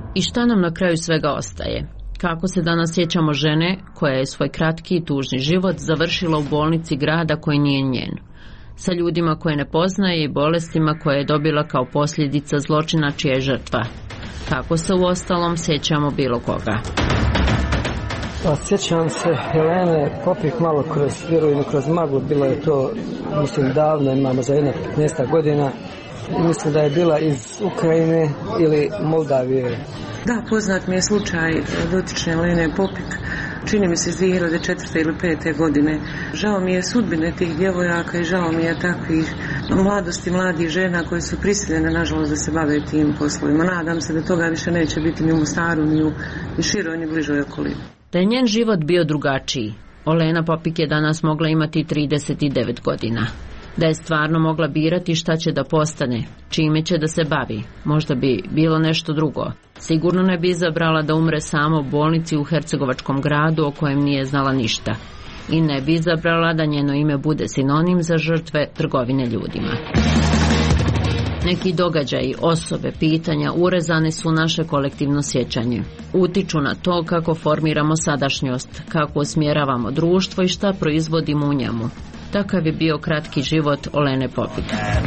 I šta nam na kraju svega ostaje? Kako se danas sjećamo žene koja je svoj kratki i tužni život završila u bolnici grada koji nije njen? Sa ljudima koje ne poznaje i bolestima koje je dobila kao posljedica zločina čija je žrtva. Kako se u ostalom sjećamo bilo koga? Pa, sjećam se Helene Popik malo kroz vjerujem kroz maglu, bilo je to, mislim, davno, imamo za jedno petnaest godina. Mislim da je bila iz Ukrajine ili Moldavije. Da, poznat mi je slučaj dotične Helene Popik, čini mi se iz dvije hiljade četvrte ili pete godine. Žao mi je sudbine tih djevojaka i žao mi je takvih mladosti mladih žena koje su prisiljene, nažalost, da se bave tim poslovima. Nadam se da toga više neće biti ni u Mostaru, ni u ni široj, ni bližoj okolini. Da je njen život bio drugačiji, Olena Popik je danas mogla imati trideset devet godina. Da je stvarno mogla birati šta će da postane, čime će da se bavi, možda bi bilo nešto drugo. Sigurno ne bi izabrala da umre sama u bolnici u hercegovačkom gradu o kojem nije znala ništa. I ne bi izabrala da njeno ime bude sinonim za žrtve trgovine ljudima. Neki događaji, osobe, pitanja urezane su naše kolektivno sjećanje. Utiču na to kako formiramo sadašnjost, kako usmjeravamo društvo i šta proizvodimo u njemu. Takav je bio kratki život Olene Popik.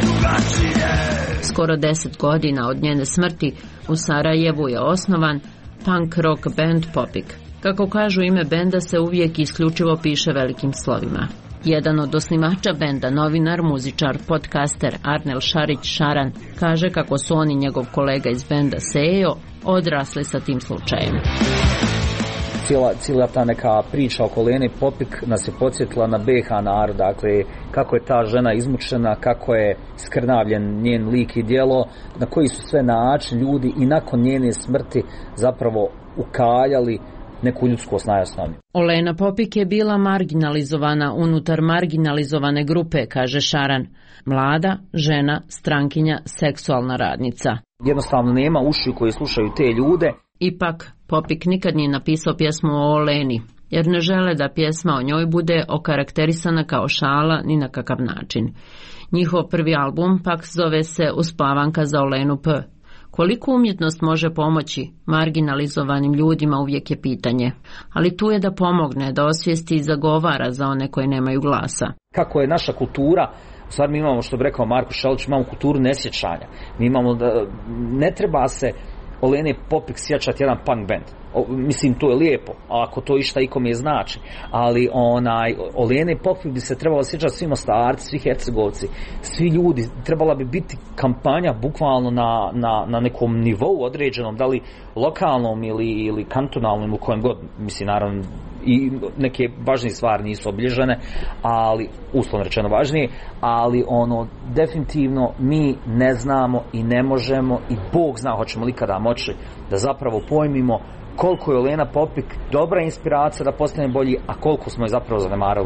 Skoro deset godina od njene smrti u Sarajevu je osnovan punk rock band Popik. Kako kažu, ime benda se uvijek isključivo piše velikim slovima. Jedan od osnivača benda, novinar, muzičar, podcaster Arnel Šarić-Šaran kaže kako su on i njegov kolega iz benda Sejo odrasli sa tim slučajem. Cijela, cijela ta neka priča oko Olene Popik nas je podsjetila na be ha narod, dakle kako je ta žena izmučena, kako je skrnavljen njen lik i djelo, na koji su sve način ljudi i nakon njene smrti zapravo ukaljali neku ljudskost najosnovniju. Olena Popik je bila marginalizovana unutar marginalizovane grupe, kaže Šaran. Mlada, žena, strankinja, seksualna radnica. Jednostavno nema uši koji slušaju te ljude. Ipak, Popik nikad nije napisao pjesmu o Oleni, jer ne žele da pjesma o njoj bude okarakterisana kao šala ni na kakav način. Njihov prvi album pak zove se Uspavanka za Olenu P. Koliko umjetnost može pomoći marginalizovanim ljudima uvijek je pitanje, ali tu je da pomogne, da osvijesti i zagovara za one koji nemaju glasa. Kako je naša kultura, u stvari mi imamo, što bi rekao Marko Šelić, imamo kulturu nesjećanja. Mi imamo da ne treba se Olene Popik sjećati jedan punk band. O, mislim, to je lijepo, ako to išta ikom je znači, ali onaj, Olene Popik bi se trebalo sjećati svi Mostarci, svi Hercegovci, svi ljudi, trebala bi biti kampanja bukvalno na, na, na nekom nivou određenom, da li lokalnom ili, ili kantonalnom, u kojem god, mislim, naravno, i neke važnije stvari nisu obilježene, ali, uslovno rečeno važnije, ali ono, definitivno mi ne znamo i ne možemo i Bog zna hoćemo li kada moći da zapravo pojmimo koliko je Olena Popik dobra inspiracija da postane bolji, a koliko smo je zapravo zanemarali.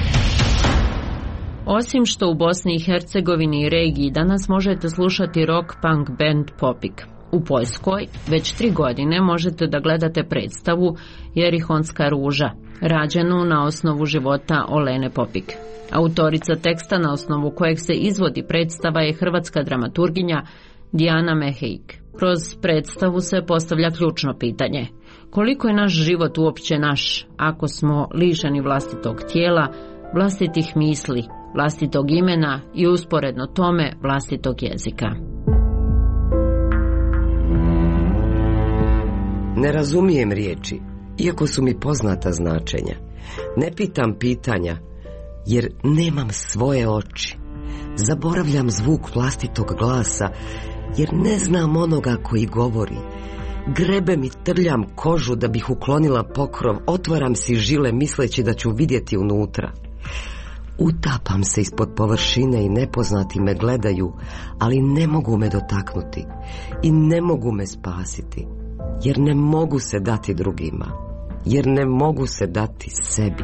Osim što u Bosni i Hercegovini i regiji danas možete slušati rock punk band Popik. U Poljskoj već tri godine možete da gledate predstavu Jerihonska ruža, rađenu na osnovu života Olene Popik. Autorica teksta na osnovu kojeg se izvodi predstava je hrvatska dramaturginja Dijana Mehejk. Kroz predstavu se postavlja ključno pitanje. Koliko je naš život uopće naš, ako smo lišeni vlastitog tijela, vlastitih misli, vlastitog imena i usporedno tome vlastitog jezika? Ne razumijem riječi, iako su mi poznata značenja. Ne pitam pitanja, jer nemam svoje oči. Zaboravljam zvuk vlastitog glasa, jer ne znam onoga koji govori. Grebem i trljam kožu da bih uklonila pokrov, otvaram si žile misleći da ću vidjeti unutra. Utapam se ispod površine i nepoznati me gledaju, ali ne mogu me dotaknuti i ne mogu me spasiti, jer ne mogu se dati drugima, jer ne mogu se dati sebi.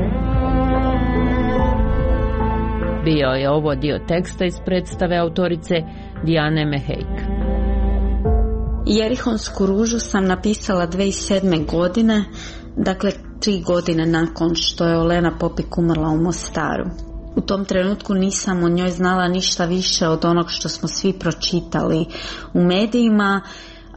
Bio je ovo dio teksta iz predstave autorice Dijane Mehejk. Jerihonsku ružu sam napisala dvije hiljade sedme. godine, dakle tri godine nakon što je Olena Popik umrla u Mostaru. U tom trenutku nisam o njoj znala ništa više od onog što smo svi pročitali u medijima.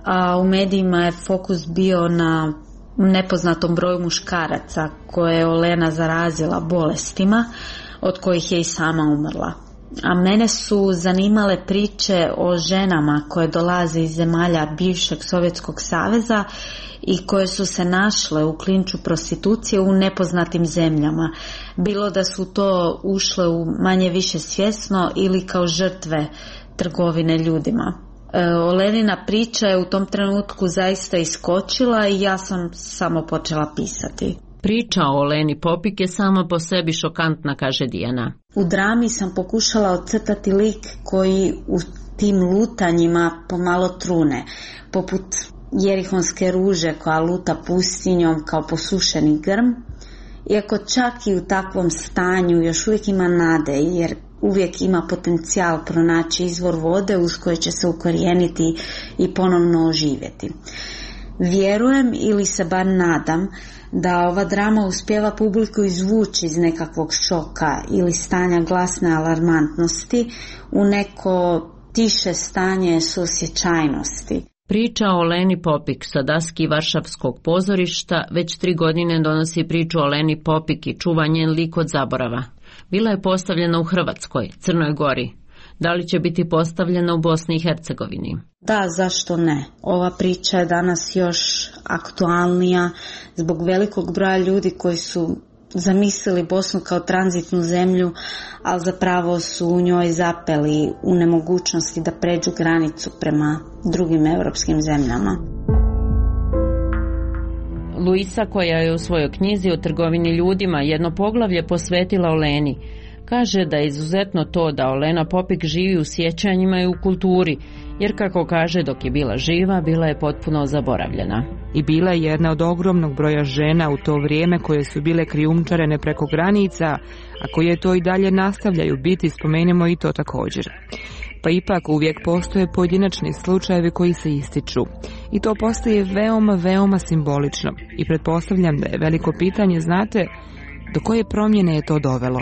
a u medijima je fokus bio na nepoznatom broju muškaraca koje je Olena zarazila bolestima od kojih je i sama umrla. A mene su zanimale priče o ženama koje dolaze iz zemalja bivšeg Sovjetskog saveza i koje su se našle u klinču prostitucije u nepoznatim zemljama. Bilo da su to ušle u manje više svjesno ili kao žrtve trgovine ljudima. Olenina priča je u tom trenutku zaista iskočila i ja sam samo počela pisati. Priča o Oleni Popik je sama po sebi šokantna, kaže Dijana. U drami sam pokušala ocrtati lik koji u tim lutanjima pomalo trune, poput jerihonske ruže koja luta pustinjom kao posušeni grm, iako čak i u takvom stanju još uvijek ima nade, jer uvijek ima potencijal pronaći izvor vode uz koje će se ukorijeniti i ponovno oživjeti. Vjerujem ili se bar nadam da ova drama uspijeva publiku izvući iz nekakvog šoka ili stanja glasne alarmantnosti u neko tiše stanje suosjećajnosti. Priča o Oleni Popik sa daski Varšavskog pozorišta već tri godine donosi priču o Oleni Popik i čuva njen lik od zaborava. Bila je postavljena u Hrvatskoj, Crnoj Gori. Da li će biti postavljena u Bosni i Hercegovini? Da, zašto ne? Ova priča je danas još aktualnija zbog velikog broja ljudi koji su zamislili Bosnu kao tranzitnu zemlju, ali zapravo su u njoj zapeli u nemogućnosti da pređu granicu prema drugim europskim zemljama. Luisa, koja je u svojoj knjizi o trgovini ljudima jedno poglavlje posvetila Oleni, kaže da je izuzetno to da Olena Popik živi u sjećanjima i u kulturi, jer kako kaže dok je bila živa, bila je potpuno zaboravljena. I bila je jedna od ogromnog broja žena u to vrijeme koje su bile krijumčarene preko granica, a koje to i dalje nastavljaju biti, spomenemo i to također. Pa ipak uvijek postoje pojedinačni slučajevi koji se ističu. I to postaje veoma, veoma simbolično. I pretpostavljam da je veliko pitanje, znate, do koje promjene je to dovelo?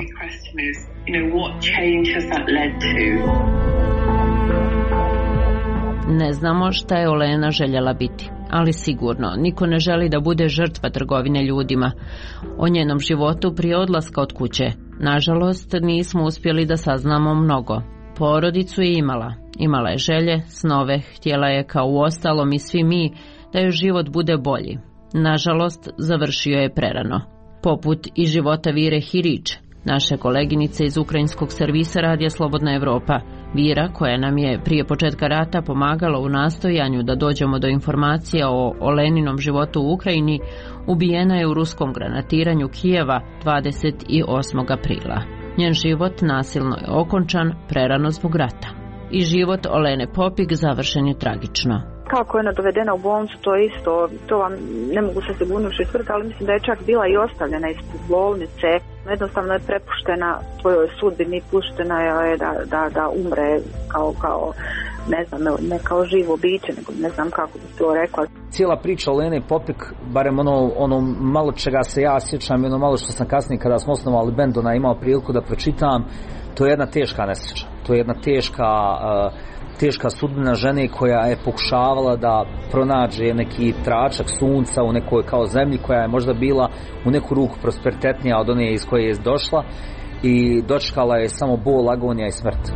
Ne znamo šta je Olena željela biti, ali sigurno niko ne želi da bude žrtva trgovine ljudima. O njenom životu prije odlaska od kuće, nažalost, nismo uspjeli da saznamo mnogo. Porodicu je imala, imala je želje, snove, htjela je kao u ostalom i svi mi da joj život bude bolji. Nažalost, završio je prerano. Poput i života Vire Hirić, naše koleginice iz ukrajinskog servisa Radija Slobodna Evropa. Vira, koja nam je prije početka rata pomagala u nastojanju da dođemo do informacija o Oleninom životu u Ukrajini, ubijena je u ruskom granatiranju Kijeva dvadeset osmog aprila. Njen život nasilno je okončan prerano zbog rata. I život Olene Popik završen je tragično. Kako je ona dovedena u bolnicu, to isto, to vam ne mogu sa sigurnošću istvrditi, ali mislim da je čak bila i ostavljena ispred bolnice. Jednostavno je prepuštena svojoj sudbini, puštena je da, da, da umre kao, kao, ne znam, ne kao živo biće, nego ne znam kako bi to rekla. Cijela priča o Oleni Popik, barem ono, ono malo čega se ja sjećam, ono malo što sam kasnije kada smo osnovali bend, ona imao priliku da pročitam, to je jedna teška nesreća, to je jedna teška... Uh, teška sudbina žene koja je pokušavala da pronađe neki tračak sunca u nekoj kao zemlji koja je možda bila u neku ruku prosperitetnija od one iz koje je došla i dočekala je samo bol, agonija i smrt.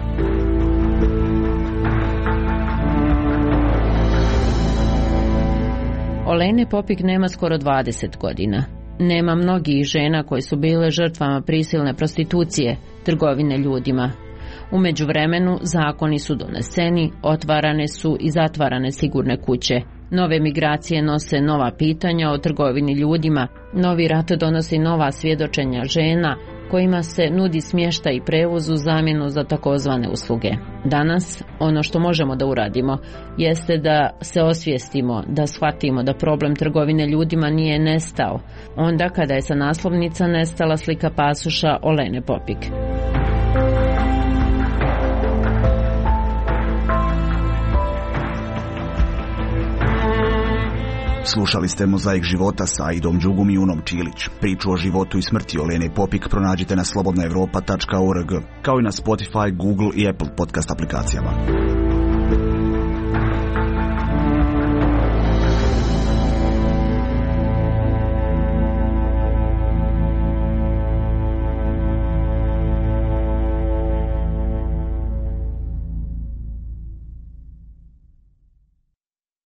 Olene Popik nema skoro dvadeset godina. Nema mnogih žena koje su bile žrtvama prisilne prostitucije, trgovine ljudima. U međuvremenu zakoni su doneseni, otvarane su i zatvarane sigurne kuće. Nove migracije nose nova pitanja o trgovini ljudima, novi rat donosi nova svjedočenja žena kojima se nudi smještaj i prevoz u zamjenu za takozvane usluge. Danas ono što možemo da uradimo jeste da se osvijestimo, da shvatimo da problem trgovine ljudima nije nestao, onda kada je sa naslovnica nestala slika pasoša Olene Popik. Slušali ste Mozaik života sa Aidom Đugum i Unom Čilić. Priču o životu i smrti Olene Popik pronađite na slobodna evropa tačka org, kao i na Spotify, Google i Apple podcast aplikacijama.